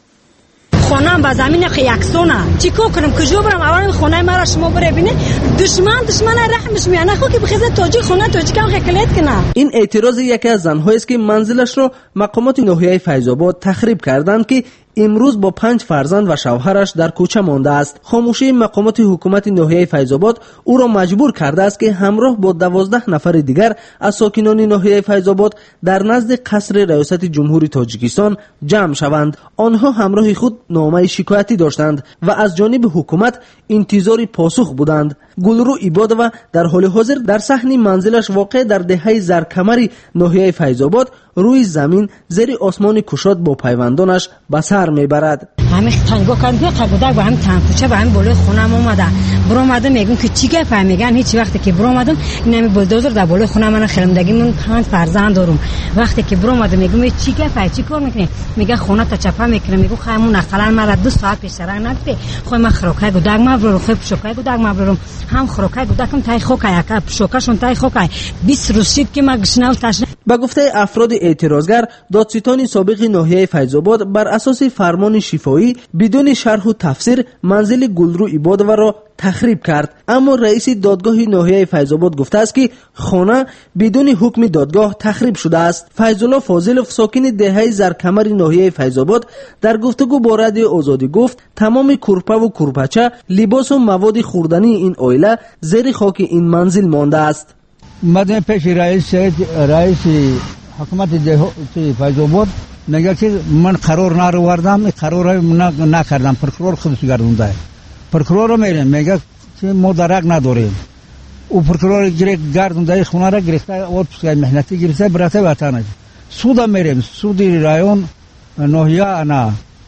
خونم با زمین یکسونه چیکار کنم کجا برم؟ اول خونه ما را شما بره ببینید دشمن دشمن رحمش میانه خو که بخزه تاجیک خونه تاجیک هم خکلت کنه. این اعتراض یکی از زنهایی است که منزلش را مقامات ناحیه فیض‌آباد تخریب کردند که امروز با پنج فرزند و شوهرش در کوچه مانده است. خاموشی مقامات حکومت ناحیه فیض‌آباد او را مجبور کرده است که همراه با دوازده نفر دیگر از ساکنان ناحیه فیض‌آباد در نزد قصر ریاست جمهوری تاجیکستان جمع شوند. آنها همراه خود نامه شکایتی داشتند و از جانب حکومت انتظار پاسخ بودند. گلرو عبادوه در حال حاضر در صحن منزلش واقع در دهه زرکمری ناحیه فیض‌آباد روی زمین زیر آسمان کشاد با پیوندانش به سر میبرد. همه تنگا کردن دو تا گودک با هم تنگوچه با هم بالای خونم اومده. برو اومدم میگم که چی گپ میگن هیچ وقتی که برو اومدم اینم بولدوزر در بالای خونم من خلمدگی من پنج فرزند دارم. وقتی که برو اومدم میگم چی گپ چی کار میکنی؟ میگه خونه تا چپا میکنه. میگم خیمون نخلن مرا دو ساعت پیش سر نگفته. خو من خروکای گودک ما برو خو شوکای گودک ما برو هم خروکای گودکم تای خوکای کا شوکاشون تای خوکای بیست روز شد که ما گشناو تاش. با گفته افراد اعتراضگر دادستان سابق ناحیه فیض‌آباد بر اساس فرمان شفاهی بدون شرح و تفسیر منزل گلرو عبادوه را تخریب کرد. اما رئیس دادگاه ناحیه فیض‌آباد گفته است که خانه بدون حکم دادگاه تخریب شده است. فیض‌الله فاضلوف ساکن دهه زرکمر ناحیه فیض‌آباد در گفتگو با رادیو آزادی گفت تمام کورپا و کورپاچه لباس و مواد خوردنی این عائله زیر خاک این منزل مانده است. مدن پیش رئیس رئیس حکومت فیض‌آباد میگه که من قرار نآوردم، قرار نکردم، پرکرور خودش گردونده. پرکرور میره میگه که ما درک نداریم. او پرکرور گرفت گردونده خونه را گرفته آورد مهنتی گرفته برای وطنش. سود میریم سود رایون ناحیه انا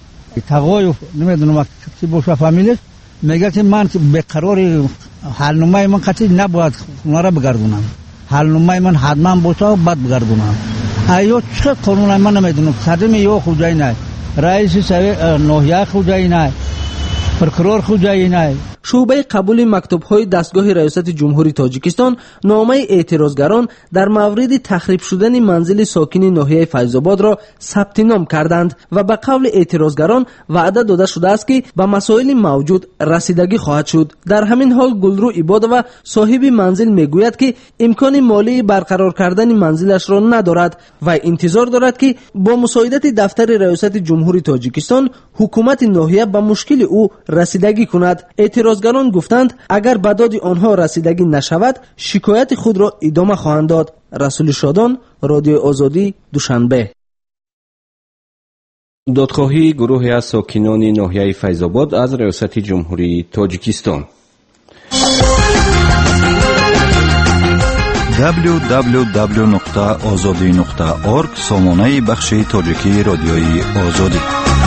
تقایف نمیدونم چی باشه فامیلش میگه که من به قرار حالنمای من قطعی نباید خونه را بگردونم. حالنمای من حتما باشه و بعد بگردونم. آیا چه قانون من نمیدونم. خادم یا خوجای نه، رئیس ناحیه خوجای نه، پرکرور خوجای نه. شعبه قبول مکتوب‌های دستگاه ریاست جمهوری تاجیکستان نامه اعتراضگران در مورد تخریب شدن منزل ساکن ناحیه فیض‌آباد را ثبت نام کردند و به قول اعتراضگران وعده داده شده است که به مسائل موجود رسیدگی خواهد شد. در همین حال گلرو عبادوه صاحب منزل میگوید که امکان مالی برقرار کردن منزلش را ندارد و انتظار دارد که با مساعدت دفتر ریاست جمهوری تاجیکستان حکومت ناحیه به مشکل او رسیدگی کند. اعتراضگران گفتند اگر به داد آنها رسیدگی نشود شکایت خود را ادامه خواهند داد. رسول شادان، رادیو آزادی، دوشنبه. دادخواهی گروهی از ساکنان ناحیه فیض‌آباد از ریاست جمهوری تاجیکستان. دبلیو دبلیو دبلیو نقطه آزادی نقطه اورگ سامانه بخش تاجیکی رادیوی آزادی.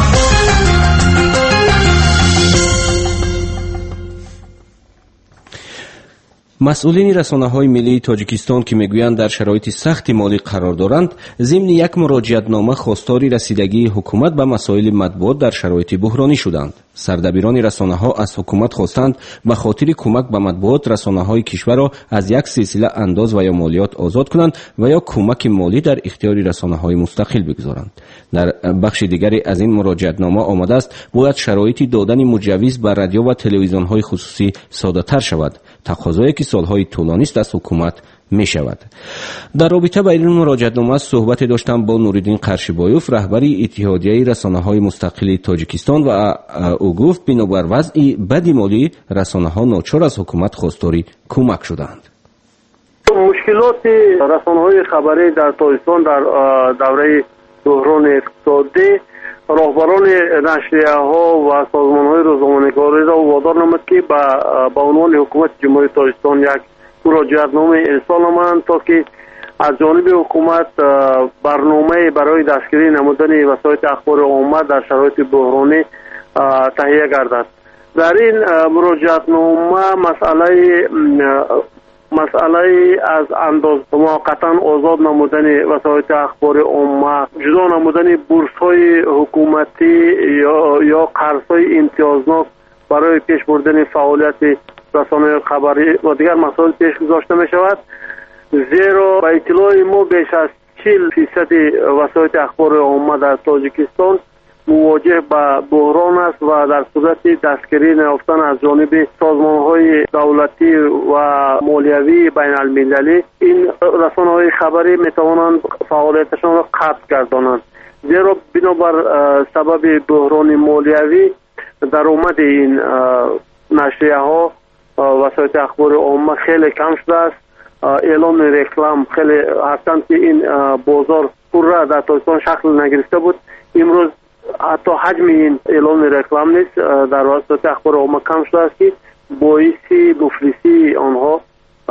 مسئولین رسانه‌های ملی تاجیکستان که میگویند در شرایط سخت مالی قرار دارند، ضمن یک مراجعتنامه خواستار رسیدگی حکومت به مسائل مطبوعات در شرایط بحرانی شدند. سردبیران رسانه‌ها از حکومت خواستند به خاطر کمک به مطبوعات رسانه‌های کشور را از یک سلسله انداز و یا مالیات آزاد کنند و یا کمک مالی در اختیار رسانه‌های مستقل بگذارند. در بخش دیگری از این مراجعتنامه آمده است باید شرایط دادن مجوز به رادیو و تلویزیون‌های خصوصی ساده‌تر شود، تقاضایی که سالهای طولانی است از حکومت می شود. در رابطه با این مراجعتنامه صحبت داشتم با نوریدین قرشیبایوف، رهبری اتحادیه رسانه‌های مستقل تاجیکستان، و او گفت بنابر وضع بد مالی رسانه‌ها ناچار از حکومت خواستاری کمک شدند. مشکلات رسانه‌های خبری در تاجیکستان در دوره بحران اقتصادی راهبران نشریه‌ها و سازمان‌های روزنامه‌نگاری را وادار نمود که با عنوان حکومت جمهوری تاجیکستان یک مراجعتنامه ارسال نمایند تا که از جانب حکومت برنامه برای دستگیری نمودن وسایل اخبار عامه در شرایط بحرانی تهیه گردد. در این مراجعتنامه مسئله مسئله از انداز موقتا آزاد نمودن وسایل اخبار عامه، جدا نمودن بورس‌های حکومتی یا یا قرض‌های امتیازناک برای پیش بردن فعالیت رسانه‌های خبری و دیگر مسائل پیش گذاشته می شود، زیرا به اطلاع ما بیش از چهل فیصد وسایل اخبار عامه در تاجیکستان مواجه با بحران است و در صورت دستگیری نیافتن از جانب سازمان‌های دولتی و مالیوی بین المللی، این رسانه‌های خبری می‌توانند فعالیتشان را قطع گردانند، زیرا بنابر سبب بحران مالیوی درآمد این نشریه‌ها وسایل اخبار عامه خیلی کم شده است. اعلان رکلام خیلی هرچند که این بازار پورا در تاجیکستان شکل نگرفته بود، امروز حتی حجم این اعلان رکلام نیست در وسایل اخبار عامه کم شده است که باعث مفلسی آنها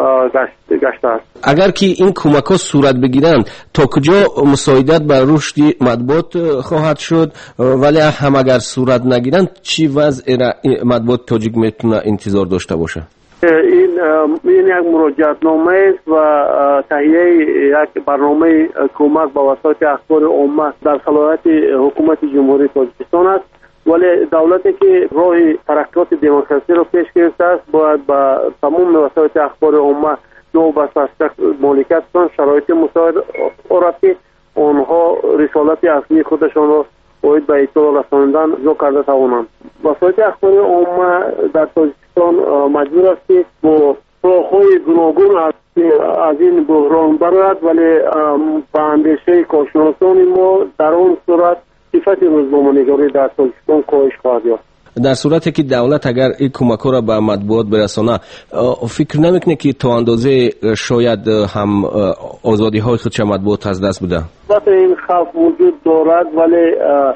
گشته است. اگر که این کمک ها صورت بگیرند تا کجا مساعدت بر رشد مطبوعات خواهد شد، ولی هم اگر صورت نگیرند چی وضع مطبوعات تاجیک میتونه انتظار داشته باشه؟ این این یک مراجعتنامه است و تهیه یک برنامه کمک به وسایل اخبار عامه در صلاحیت حکومت جمهوری تاجیکستان است، ولی دولتی که راه ترقیات دموکراسی را پیش گرفته است باید با تمام وسایل اخبار عامه نو بسته مالکیت کنند، شرایط مساعد آورد که آنها رسالت اصلی خودشان را باید به اطلاع رساندن جو کرده توانند. وسایل اخبار عامه در تاجیکستان مجبور است که با راه‌های گوناگون از این بحران برآید، ولی به اندیشه کارشناسان ما در آن صورت صفت روزنامه‌نگاری در تاجیکستان کاهش خواهد یافت. در صورتی که دولت اگر این کمک‌ها را به مطبوعات برسانه، فکر نمیکنه که تا اندازه شاید هم آزادی‌های خودش مطبوعات از دست بده؟ البته این خوف وجود دارد، ولی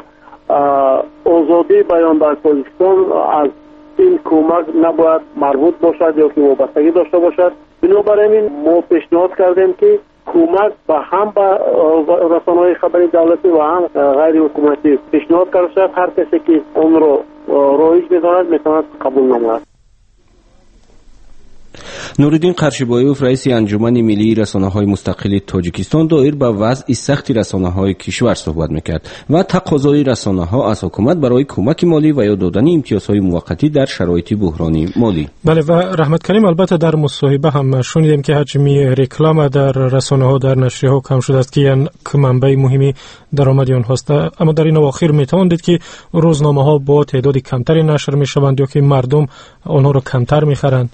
آزادی بیان در تاجیکستان از این کمک نباید مربوط باشد یا که وابستگی داشته باشد. بنابراین ما پیشنهاد کردیم که کمک به هم به رسانه‌های خبری دولتی و هم غیر حکومتی پیشنهاد کرده شد. هر کسی که اون رو رایج بداند میتواند قبول نماید. نوریدین قرشیبایوف، رئیس انجمن ملی رسانه‌های مستقل تاجیکستان، دایر به وضع سخت رسانه‌های کشور صحبت می‌کرد و تقاضای رسانه‌ها از حکومت برای کمک مالی و یا دادن امتیازهای موقتی در شرایط بحرانی مالی. بله، و رحمت کریم البته در مصاحبه هم شنیدیم که حجم رکلام در رسانه‌ها در نشریه‌ها کم شده است که یک منبع مهمی درآمد آنها است، اما در این اواخر میتوان دید که روزنامه‌ها با تعداد کمتری نشر می‌شوند یا که مردم آنها را کمتر می‌خرند.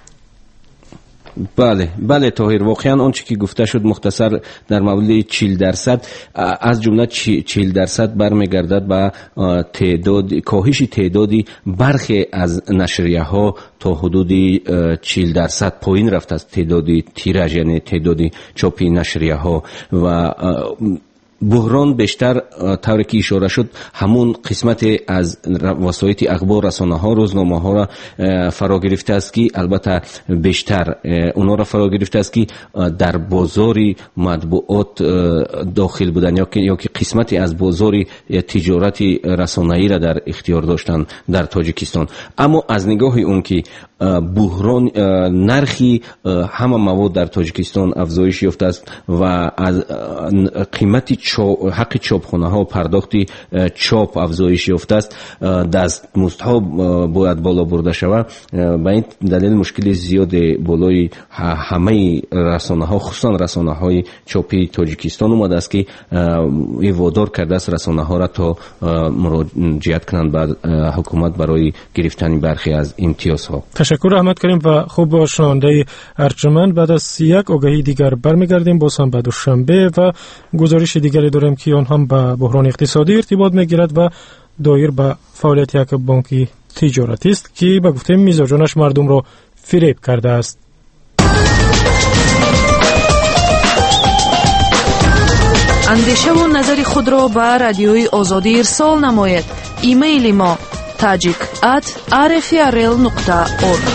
بله بله طاهر، واقعا آنچه که گفته شد مختصر در مورد چهل درصد از جمله چهل درصد برمیگردد به تعداد کاهش تعدادی برخی از نشریه ها تا حدود چهل درصد پایین رفت از تعداد تیراژ، یعنی تعداد چاپی نشریه ها، و بحران بیشتر طوری که اشاره شد همون قسمت از وسایل اخبار، رسانه ها، روزنامه ها را فرا گرفته است که البته بیشتر اونا را فرا گرفته است که در بازار مطبوعات داخل بودن یا که یا که قسمتی از بازار تجارت رسانه‌ای را در اختیار داشتن در تاجیکستان. اما از نگاه اون که بحران نرخی همه مواد در تاجیکستان افزایش یافته است و از قیمت حق چاپخانه ها و پرداخت چاپ افزایش یافته است، دستمزدها باید بالا برده شود. به این دلیل مشکل زیاد بالای همه رسانه ها خصوصا رسانه های چاپی تاجیکستان اومده است که این وادار کرده است رسانه ها را تا مراجعت کنند به حکومت برای گرفتن برخی از امتیازها. تشکر احمد کریم و خوب شنونده ارجمند. بعد از یک آگهی دیگر برمیگردیم باز هم به دوشنبه و گزارش دیگری داریم که آن هم به بحران اقتصادی ارتباط میگیرد و دایر به فعالیت یک بانکی تجارتی است که به گفته میزاجانش مردم را فریب کرده است. اندیشه و نظر خود را به رادیوی آزادی ارسال نماید. ایمیل ما tajik at r f r l nokta org.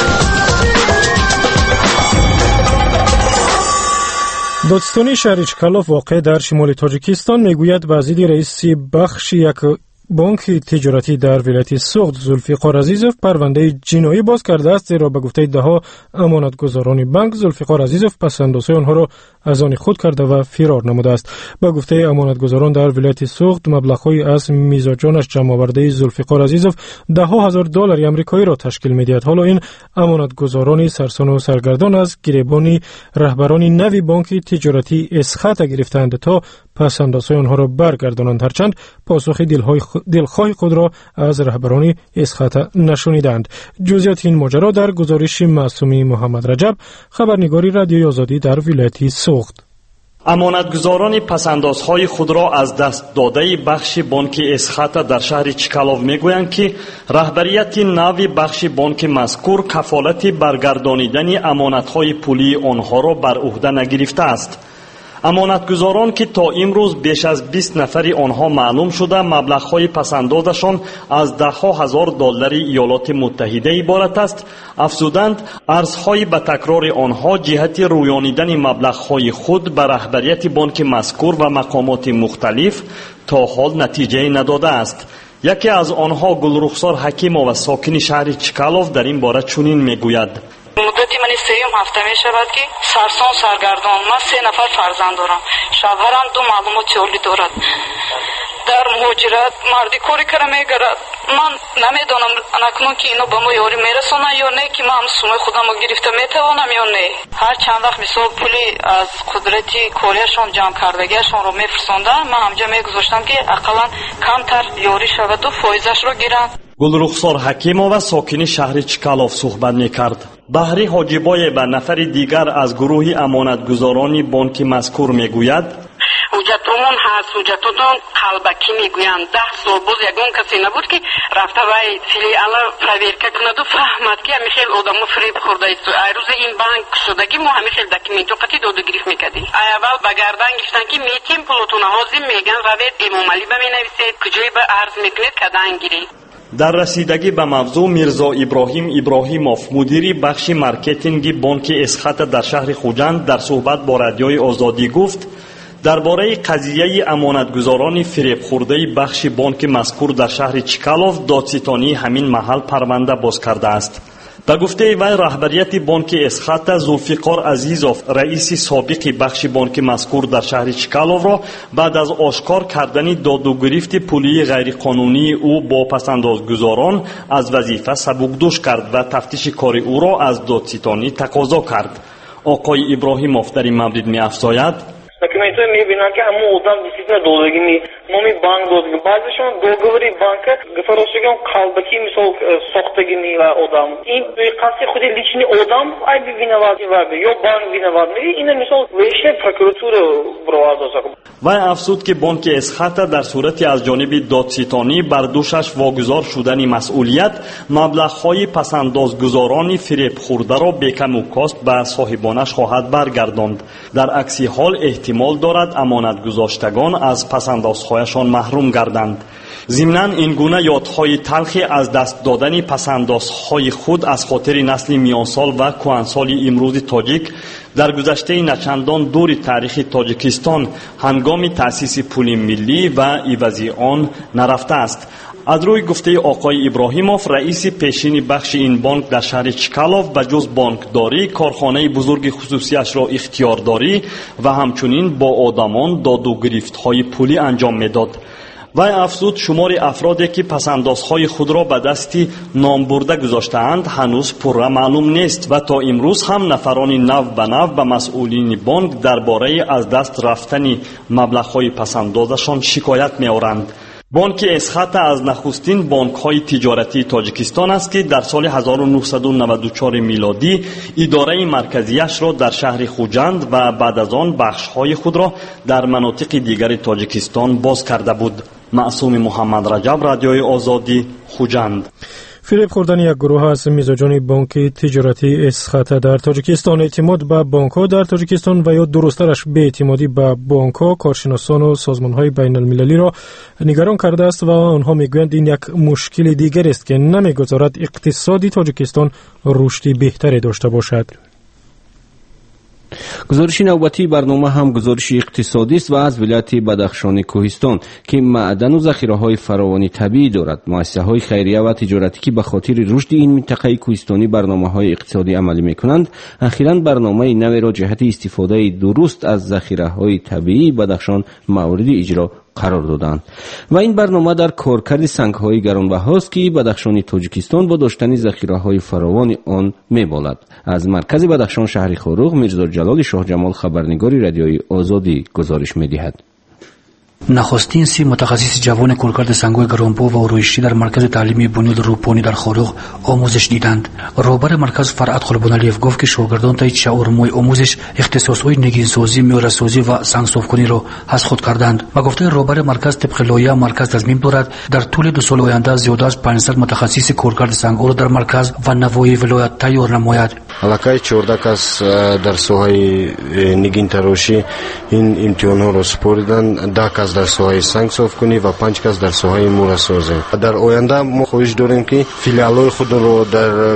دادستانی شهر چکالوف واقع در شمال تاجیکستان میگوید بازدید رئیس بخش یک بانک تجارتی در ولایت سوخت ذوالفقار عزیزوف پرونده جنایی باز کرده است، زیرا به گفته دهها امانتگزاران بانک ذوالفقار عزیزوف پس‌اندازهای آنها را از آن خود کرده و فرار نموده است. به گفته امانتگزاران در ولایت سوخت مبلغ‌های از میزاجانش جمع آورده ذوالفقار عزیزوف ده هزار دلار آمریکایی را تشکیل می‌دهد. حالا این امانتگزاران سرسان و سرگردان از گریبان رهبران نوی بانک تجارتی اسخات گرفتند تا پس‌اندازهای آنها را برگردانند، هرچند پاسخ دلهای دلخواه خود را از رهبران اسخات نشانیدند. جزئیات این ماجرا در گزارش معصومی محمد رجب، خبرنگاری رادیوی آزادی در ولایت سوخت. امانتگزاران پس‌اندازهای خود را از دست داده بخش بانک اسخات در شهر چکالوف میگویند که رهبریت نوی بخش بانک مذکور کفالت برگردانیدن امانت‌های پولی آنها را بر عهده نگرفته است. امانتگزاران که تا امروز بیش از بیست نفری آنها معلوم شده مبلغ‌های پس‌اندازشان از ده ها هزار دلار ایالات متحده عبارت است، افزودند ارزهای به تکرار آنها جهت رویانیدن مبلغ‌های خود به رهبریت بانک مذکور و مقامات مختلف تا حال نتیجه نداده است. یکی از آنها گلرخسار حکیمова و ساکن شهر چکالوف در این باره چنین میگوید: مدتی من سیوم هفته می شود که سرسان سرگردان من سه نفر فرزند دارم، شوهرم دو معلومات عالی دارد، در مهاجرت مردی کاری کرده میگرد. من نمیدانم اکنون که اینو به ما یاری میرسونن یا نه که من هم سوم خودم رو گرفته میتوانم یا نه. هر چند وقت مثال پولی از قدرتی کاریشون جمع کردگیشون رو میفرستوندن، من همجا میگذاشتم که اقلا کمتر یاری شود و فایزش رو گیرن. گلرخسار حکیمова ساکن شهر چکالوف صحبت میکرد. بهری حاجیبایب و نفر دیگر از گروه امانتگزاران بانک مذکور میگوید: حجتمون هست، حجتتون قلبکی میگویند ده سال باز یگون کسی نبود که رفته وای سیلی الا پرویرکه کند و فهمد که همه خیلی آدمو فریب خورده است. ای روز این بانک شدگی ما همه خیلی دکیمنتو قطی داده گریف میکردیم. اول به گردن گفتن که میتیم پلوتون هازیم میگن روید امام علی به می نویسید کجای به عرض میکنید کدن گیری. در رسیدگی به موضوع میرزا ابراهیم ابراهیموف مدیر بخش مارکتینگ بانک اسخات در شهر خوجند در صحبت با رادیوی آزادی گفت: درباره قضیه امانتگزاران فریب خورده بخش بانک مذکور در شهر چکالوف دادستانی همین محل پرونده باز کرده است. به گفته وی رهبریت بانک اسخات ذوالفقار عزیزوف رئیس سابق بخش بانک مذکور در شهر چکالوف را بعد از آشکار کردن داد و گرفت پولی غیرقانونی او با پس‌اندازگزاران از وظیفه سبکدوش کرد و تفتیش کار او را از دادستانی تقاضا کرد. آقای ابراهیموف در این مورد می‌افزاید: دکمنت‌ها می‌بینن که اما آدم دیسیپلین دولگی می مومی بانک دولگی بعضیشون دوگوری بانک گفروشگان قلبکی مثال ساختگی می و آدم این قصد خودی لیچنی آدم ای بینوادی و یا بانک بینواد می این مثال ویشه پروکوراتور برواز است. و افزود که بانک اسخات در صورتی از جانب دادستانی بر دوشش واگذار شدن مسئولیت مبلغ‌های پس‌اندازگزاران فریب خورده را به کم و کاست به صاحبانش خواهد برگرداند. در عکس حال احتمال احتمال دارد امانت گذاشتگان از پسندازهایشان محروم گردند. ضمناً این گونه یادهای تلخی از دست دادن پسندازهای خود از خاطر نسل میانسال و کهنسال امروز تاجیک در گذشته نچندان دور تاریخ تاجیکستان هنگام تأسیس پول ملی و عوضی آن نرفته است. از روی گفته آقای ابراهیموف رئیس پیشین بخش این بانک در شهر چکالوف به جز بانکداری کارخانه بزرگ خصوصیش را اختیار داری و همچنین با آدمان داد و گرفت های پولی انجام میداد. و افزود شمار افرادی که پسندازهای خود را به دستی نام برده گذاشته‌اند هنوز پررا معلوم نیست و تا امروز هم نفران نو به نو به مسئولین بانک درباره از دست رفتن مبلغ‌های پسندازشان شکایت می‌آورند. بانک اسخط از نخستین بانک‌های تجارتی تاجیکستان است که در سال هزار و نهصد و نود و چهار میلادی اداره مرکزیش را در شهر خوجند و بعد از آن بخش‌های خود را در مناطق دیگر تاجیکستان باز کرده بود. معصوم محمد رجب، رادیوی آزادی، خوجند. فریب خوردن یک گروه از میزبان بانک تجارتی اسخط در تاجیکستان، اعتماد به بانک‌ها در تاجیکستان و یا درست‌ترش بی‌اعتمادی به بانک‌ها کارشناسان و سازمان‌های بین‌المللی را نگران کرده است و آنها می‌گویند این یک مشکل دیگر است که نمی‌گذارد اقتصادی تاجیکستان رشد بهتری داشته باشد. گزارش نوبتی برنامه هم گزارش اقتصادی است و از ولایت بدخشان کوهستان که معدن و ذخیره‌های فراوانی طبیعی دارد. مؤسسه‌های خیریه و تجارتی که به خاطر رشد این منطقه کوهستانی برنامه‌های اقتصادی عملی می‌کنند، اخیراً برنامه نوی را جهت استفاده درست از ذخیره‌های طبیعی بدخشان مورد اجرا قرار دادند و این برنامه در کارکرد سنگ‌های گرانبهاست که بدخشان تاجیکستان با داشتن ذخیره‌های فراوان آن می‌بالد. از مرکز بدخشان شهر خاروق میرزا جلال شاه جمال خبرنگاری رادیوی آزادی گزارش می‌دهد. نخستین سی متخصص جوان کارکرد سنگ‌های گرانبها و رویشی در مرکز تعلیمی بنیاد روپانی در خاروق آموزش دیدند. رهبر مرکز فرعت قربانعلیف گفت که شاگردان طی چهار ماه آموزش اختصاص‌های نگینسازی، میوه‌سازی و سنگ‌صاف‌کنی را از خود کردند. و گفته رهبر مرکز طبق لایحه مرکز تصمیم دارد در طول دو سال آینده زیاده از پانصد متخصص کارکرد سنگ‌ها را در مرکز و نواحی ولایت تیار نماید. علاقه چهارده کس در ساحه نگین تراشی این امتحان‌ها را سپردند. ده کس در ساحه سنگ صاف کنی و پنج کس در ساحه موره سازی. در آینده ما خواهش داریم که فیلیال‌های خود را در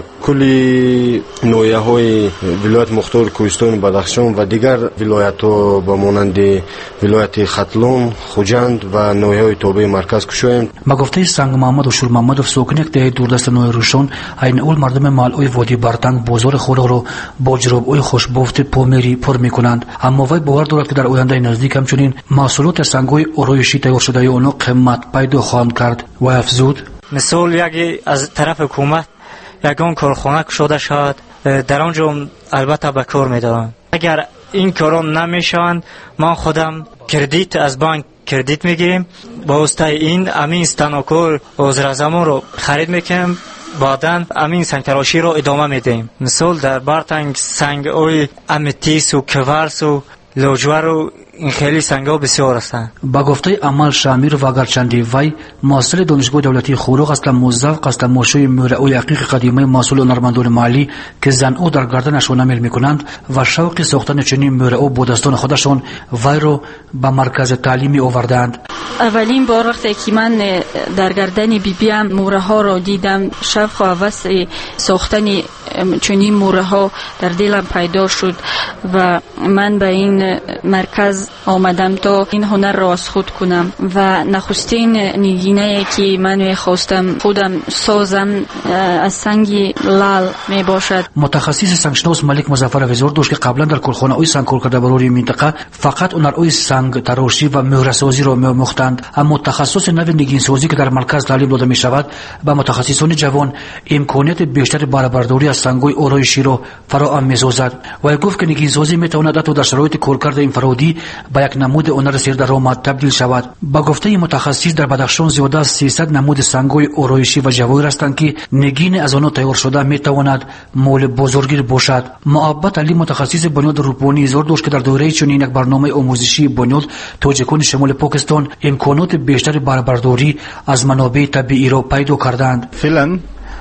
کلی ناحیه‌های ولایت مختار کوهستان بدخشان و دیگر ولایت‌ها به مانند ولایت ختلون، خوجند و ناحیه‌های تابع مرکز کشاییم. با گفته سنگ محمد و شور محمدov ساکن ده دوردست نوع روشان، این اول مردم محل‌های وادی برتنگ بازار خود را با جراب‌های خوشبافت پامری پر می‌کنند. اما وی باور دارد که در آینده نزدیک همچنین محصولات سنگ‌های آرایشی تیار شده آنها قیمت پیدا خواهند کرد. و افزود مثال یکی از طرف حکومت یگان کارخانه شده شود، در آنجا البته به کار می‌دارند. اگر این کارا نمیشوند ما خودم کردیت از بانک کردیت میگیریم، با واسطه این امین استانوکور آذرزمان رو خرید میکنیم، بعداً امین سنگ تراشی رو ادامه میدیم. مثال در برتنگ سنگ اوی امتیس و کورس و لاجور و این خیلی سنگ‌ها بسیار هستند. با گفته عمل شامیر و اگرچند وی محصل دانشگاه دولتی خاروق است، موظف است ماشوی مرعوی عقیق قدیمی محصول هنرمندان محلی که زن‌ها در گردنشان عمل می‌کنند و شوق ساختن چنین مرعو با دستان خودشان وی را به مرکز تعلیمی آوردند. اولین بار وقتی که من در گردن بی بی ام موره ها را دیدم، شوق و هوس ساختن چنین موره ها در دلم پیدا شد و من به این مرکز آمدم تا این هنر را از خود کنم و نخستین نگینه که من خواستم خودم سازم از سنگ لال می باشد. متخصص سنگشناس ملک مظفر وزار داشت که قبلا در کارخانه های سنگ کار کرده برای منطقه فقط هنرهای سنگ تراشی و مهره سازی را می‌آموختند، اما تخصص نو نگین سازی که در مرکز تعلیم داده می شود به متخصصان جوان امکانیت بیشتر برآورداری از سنگ‌های آرایشی را فراهم می‌سازد. و گفت که نگین سازی می‌تواند حتی در شرایط کارکرد انفرادی به یک نمود هنر سردرآمد تبدیل شود. با گفته متخصص در بدخشان زیاده از سیصد نمود سنگ‌های آرایشی و جواهر هستند که نگین از آنها تیار شده می‌تواند مول بزرگی باشد. محبت علی متخصص بنیاد روپانی زور داشت که در دوره چنین یک برنامه آموزشی بنیاد تاجیکان شمال پاکستان امکانات بیشتر برآورداری از منابع طبیعی را پیدا کردند. فعلا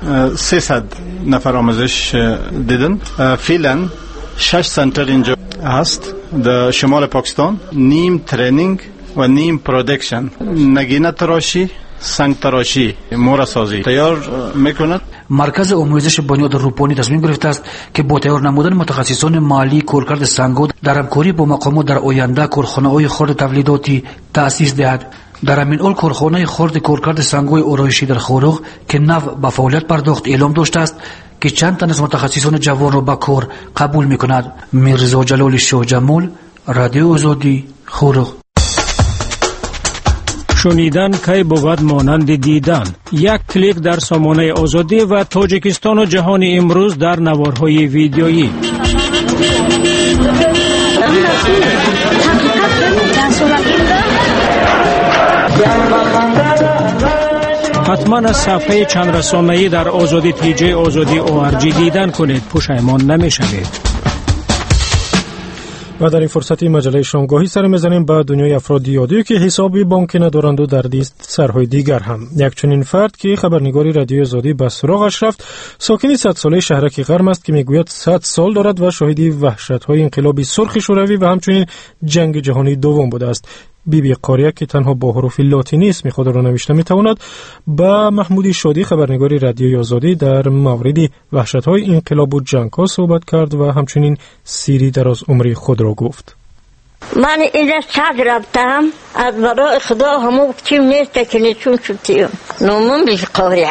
سیصد نفر آموزش دیدن. فعلا شش سنتر اینجا هست در شمال پاکستان، نیم ترینینگ و نیم پرودکشن، نگینه تراشی، سنگ تراشی، مورا سازی تیار میکند. مرکز آموزش بنیاد روپانی تصمیم گرفته است که با تیار نمودن متخصصان مالی کارکرد سنگ‌ها در همکاری با مقامات در آینده کارخانه‌های خرد تولیداتی تأسیس دهد. در همین حال کارخانه خرد کارکرد سنگ‌های آرایشی در خورغ که نو به فعالیت پرداخت اعلام داشته است که چند تن از متخصصان جوان را به کار قبول می‌کند. میرزا جلال شاه جمال، رادیو آزادی، خورغ. شنیدن کی بود مانند دیدن. یک کلیک در سامانه آزادی و تاجیکستان و جهان امروز در نوارهای ویدیویی. حتما از صفحه چند رسانه‌ای در آزادی تی جی آزادی او آر جی دیدن کنید، پشیمان نمی‌شوید. و در این فرصتی مجله شامگاهی سر میزنیم به دنیای افراد یادی که حسابی بانکی ندارند و در دیست سرهای دیگر هم. یک چنین فرد که خبرنگاری رادیوی آزادی به سراغش رفت، ساکن صد ساله شهرک قرم است که میگوید صد سال دارد و شاهدی وحشت‌های انقلاب سرخ شوروی و همچنین جنگ جهانی دوم بوده است. بی بی قاریه که تنها با حروف لاتینی اسم خود را نوشته میتواند با محمودی شادی خبرنگاری رادیوی آزادی در مورد وحشت‌های انقلاب و جنگ‌ها صحبت کرد و همچنین سیری دراز عمری خود را گفت. من اینجا صد رفتم از برای خدا همون چیم نیست که نشون شدیم نومون بیب قاریه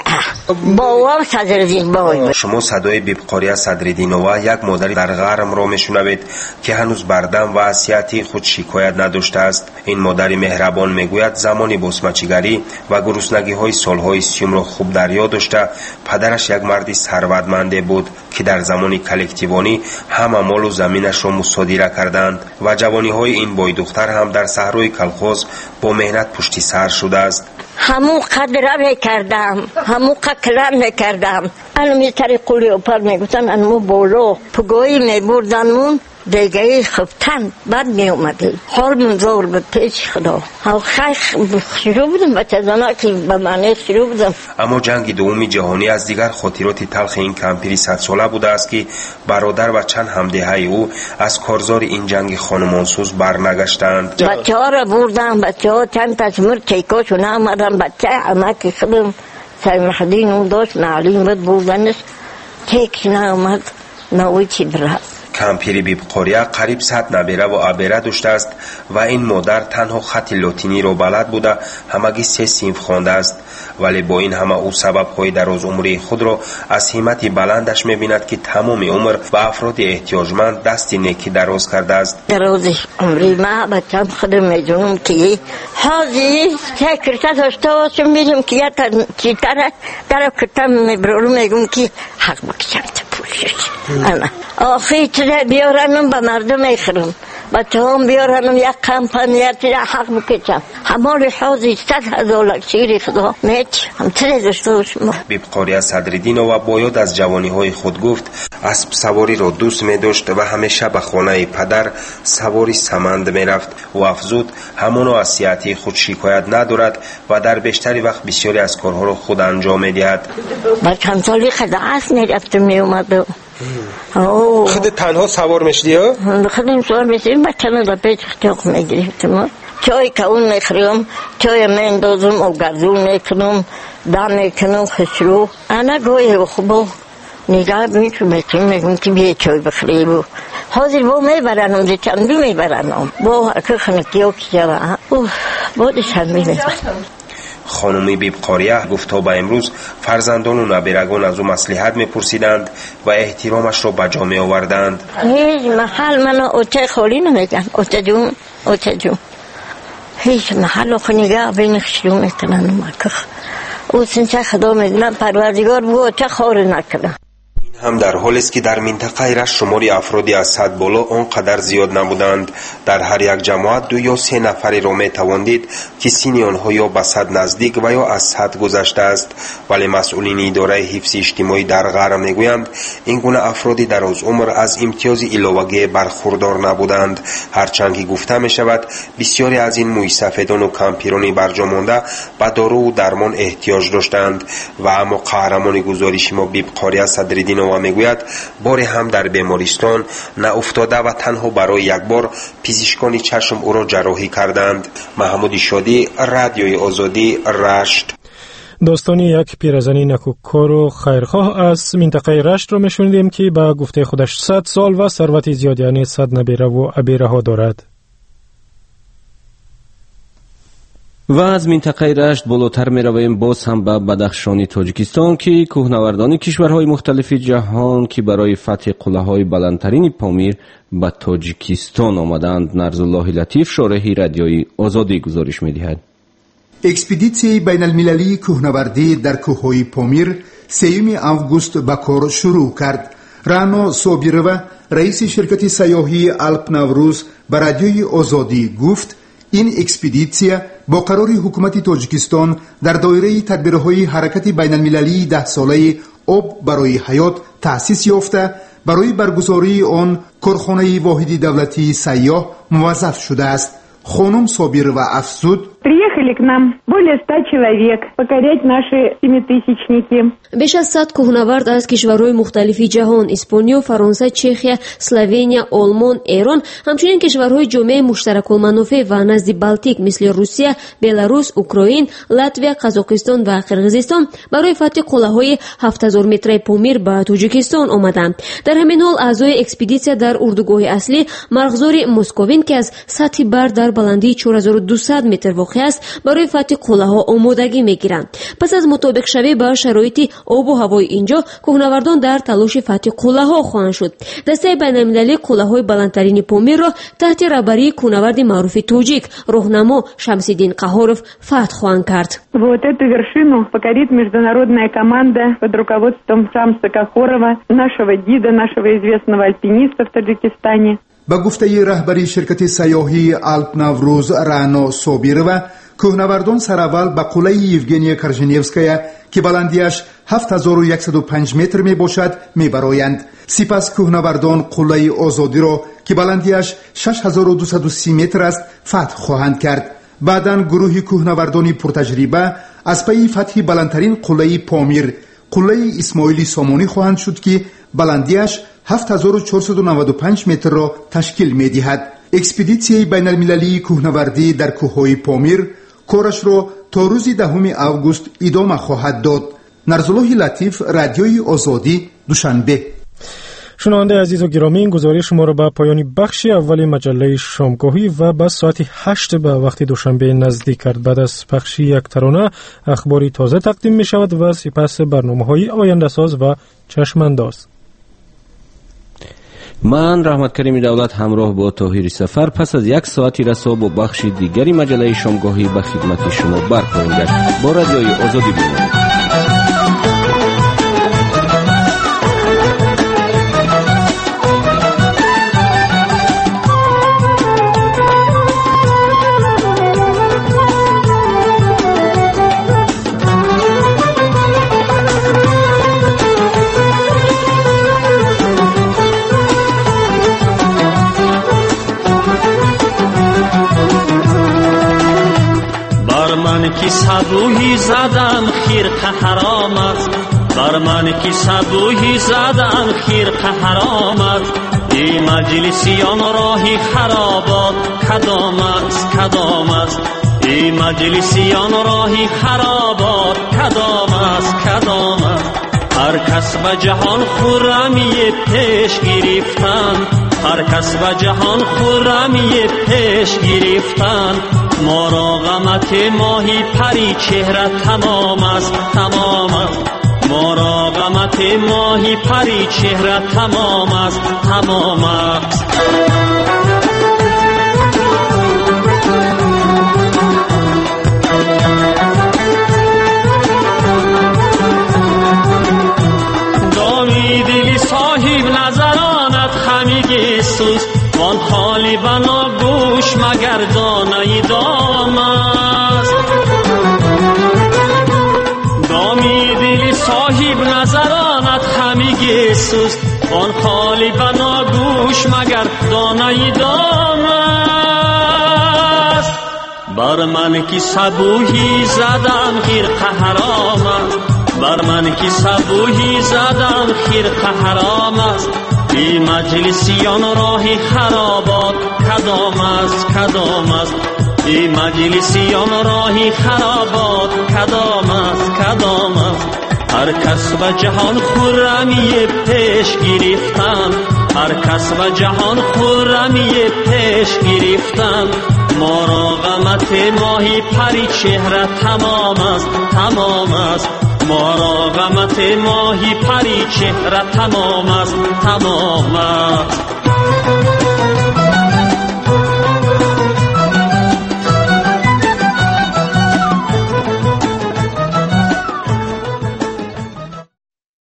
باوام صدردین باوی. شما صدای بیب قاریه صدردینова یک مادر در غرم را میشنوید که هنوز بردم و وصیتی خود شکایت نداشته است. این مادر مهربان میگوید زمانی بسمچیگری و گرسنگی های سالهای سیوم را خوب در یاد داشته. پدرش یک مردی ثروتمند بود که در زمان کلکتیوانی همه مال و زمینش را مصادره کردند و جوانی های این بای دختر هم در صحرای کلخوز با مهنت پشتی سر شده است. همون قدره میکردم، همون قکلم میکردم. الان میتری قولی اپر میگوتن انمو بولو پگویی میبردنمون دیگه خفتن بعد می اومدی حال منظور به پیش خدا ها خیلی شروع بودم بچه زنها که به معنی شروع بودم. اما جنگ دوم جهانی از دیگر خاطرات تلخ این کمپیری صد ساله بوده است که برادر و چند همدیهه او از کارزار این جنگ خانمانسوز برنگشتند. بچه ها را بردم، بچه ها چند تشمر چیکاشو نامدن، بچه همه که خودم سیمحدین اون داشت معلیم بود بردنش چیک نامد نوی چی برد. کمپیری بیب قاریه قریب صد نبیره و عبیره داشته است و این مادر تنها خط لاتینی رو بلد بوده، همگی سه صنف خوانده است، ولی با این همه او سبب‌های دراز عمری خود را از همت بلندش می‌بیند که تمام عمر به افراد احتیاجمند دست نیکی دراز کرده است. دراز عمری ما بچم خودم می‌دونم که حاضی فکر داشته باشم می‌رم که یک چیزی در کتم می‌برم میگم که حق بکشم پولش. انا آخری چیزا بیارنم به مردم میخرم، بچه هم بیارنم یک کمپانیت حق بکشم. همال حاضی صد هزار لکشیری خدا میچ هم چیزا داشته باشم. بیب قاریه صدردینова با یاد از جوانی های خود گفت اسب سواری را دوست می داشت و همیشه به خانه پدر سواری سمند می رفت و افزود همانو از صحتی خود شکایت ندارد و در بیشتری وقت بسیاری از کارها را خود انجام می دهد. با چند سالی خداست می رفت می اومد. خود تنها سوار میشدی ها؟ خودم سوار میشدیم بچه ها در پیچ اختیاق میگرفتم. چای کون میخریم، چای میندازم و گردون میکنم، دم میکنم خسرو. انا گوی خوبو نگاه میتونم میتونم میگم که بیه چای بخریم. حاضر با میبرنم دی چندی میبرنم. با اکر خنکی ها کیا با با دی چندی میبرنم. خانمی بیب قاریه گفت تا به امروز فرزندان و نبیرگان از او مصلحت میپرسیدند و احترامش را به جا می آوردند. هیچ محل منو اوچه خالی نمیگن، اوچه جون اوچه جون هیچ محل خو نگاه بین شروع میکنن و مکخ او سنچه خدا میدونم پروردگار بگو اوچه خار نکنه. هم در حالی است که در منطقه را شماری افرادی از صد بالا آنقدر زیاد نبودند. در هر یک جماعت دو یا سه نفری را می تواندید که سن آنها یا به صد نزدیک و یا از صد گذشته است، ولی مسئولین اداره حفظ اجتماعی در غرب میگویند این گونه افرادی در از عمر از امتیاز علاوگی برخوردار نبودند، هرچند که گفته می شود بسیاری از این مویسفیدان و کمپیرانی برجا مانده به دارو و درمان احتیاج داشتند و اما قهرمان گزارش ما بیب قاریه صدردینова و میگوید باری هم در بیمارستان ناافتاده و تنها برای یک بار پزشکان چشم او را جراحی کردند. محمود شادی، رادیوی آزادی، رشت. داستان یک پیرزن نکوکار و خیرخواه از منطقه رشت را میشنیدیم که با گفته خودش صد سال و ثروت زیاد یعنی صد نبیره و ابیره ها دارد. و از منطقه رشت بالاتر می رویم باز هم به بدخشان تاجیکستان که کوهنوردان کشورهای مختلف جهان که برای فتح قلعه‌های بلندترین پامیر به تاجیکستان آمدند. نرزالله لطیف، شارح رادیوی آزادی، گزارش می دهد. اکسپدیسیای بین المللی کوهنوردی در کوههای پامیر سوم آگوست به کار شروع کرد. رانا صابیروا، رئیس شرکت سیاحی آلپ نوروز، به رادیوی آزادی گفت این اکسپدیسیا با قرار حکومت تاجیکستان در دایره تدبیرهای حرکت بین المللی ده ساله آب برای حیات تأسیس یافته برای برگزاری آن کارخانه واحدی دولتی سیاه موظف شده است. خانم صابیروا افزود: Приехали к нам более ста человек покорять наши семитысячники. بیش از صد کوهنورد از کشورهای مختلفی جهان، اسپانیا، فرانسه، چخیا، اسلوونیا، آلمان، ایران، همچنین کشورهای جامعه مشترک المنافع و نزد بالتیک مثل روسیه، بلاروس، اوکراین، لاتویا، قزاقستان و قرقیزستان برای فتح قلعه‌های هفت هزار متری پامیر به تاجیکستان آمدند. در همین حال اعضای اکسپدیسیا در اردوگاه اصلی مرغزار مسکوین که از سطح بر در بلندی چهار هزار و دویست متر واقع است برای فتح قلعه‌ها آمادگی می‌گیرند. پس از مطابق شوی با شرایط آب و هوای اینجا، کوهنوردان در تلاش فتح قلعه‌ها خواهند شد. دسته بین‌المللی قلعه‌های بلندترین پامیر را تحت رهبری کوهنورد معروف توجیک راهنما شمس‌الدین قهارов فتح خواهند کرد. Вот эту вершину покорит международная команда под руководством Шамса Кахорова, нашего гида, нашего известного альпиниста в Таджикистане. با گفته رهبری شرکت سیاحی آلپ نوروز رانا صابیروا، کوهنوردان سراول به قلعه یوگنیا کرژنیوسکایا که بلندیش هفت هزار و صد و پنج متر می باشد می برایند. سپس کوهنوردان قلعه آزادی را که بلندیش شش هزار و دویست و سی متر است فتح خواهند کرد. بعداً گروه کوهنوردان پرتجربه از پی فتح بلندترین قلعه پامیر، قلعه اسماعیلی سامانی خواهند شد که بلندیش هفت هزار و چهارصد و نود و پنج متر را تشکیل می دهد. اکسپدیسیای بین المللی کوهنوردی در کوههای پامیر کارش را تا روز دهم آگوست ادامه خواهد داد. نرزالله لطیف، رادیوی آزادی، دوشنبه. شنونده عزیز و گرامی، این گزارش شما را به پایان بخش اول مجله شامگاهی و به ساعت هشت به وقت دوشنبه نزدیک کرد. بعد از پخش یک ترانه اخباری تازه تقدیم می شود و سپس برنامه های آینده ساز و چشمانداز. من رحمت کریم دولت همراه با طاهر سفر پس از یک ساعتی رسا با بخش دیگری مجله شامگاهی به خدمت شما برخواهیم گشت. با رادیوی آزادی بمانید. که صبوهی زدم خرقه حرام است، بر من که صبوهی زدم خرقه حرام است. این مجلسیان راهی خرابات کدام است کدام است، این مجلسیان راهی خرابات کدام است کدام است. هر کس به جهان خرمی پیش گرفتن، هر کس به جهان خرمی پیش گرفتن. ما را غمت ماهی پری چهره تمام است تمام است. ما را غمت ماهی پری چهره تمام است تمام است. دامی دلی صاحب نظرانت خمیگی سوز، وان خالی بنا گوش مگردانه دام است. دامی دلی صاحب نظرانت خمیگی سوز، وان خالی بنا گوش مگردانه دام است. بر من که صبوهی زدم خرقه حرام است، بر من که صبوحی زدم خرقه حرام است این مجلسیان راهی خرابات کدام است کدام است این مجلسیان راهی خرابات کدام است کدام است هر کس به جهان خرمی پیش گرفتن هر کس به جهان خرمی پیش گرفتن ما را غمت ماهی پری چهره تمام است تمام است ما را غمت ماهی پری چهره تمام است تمام است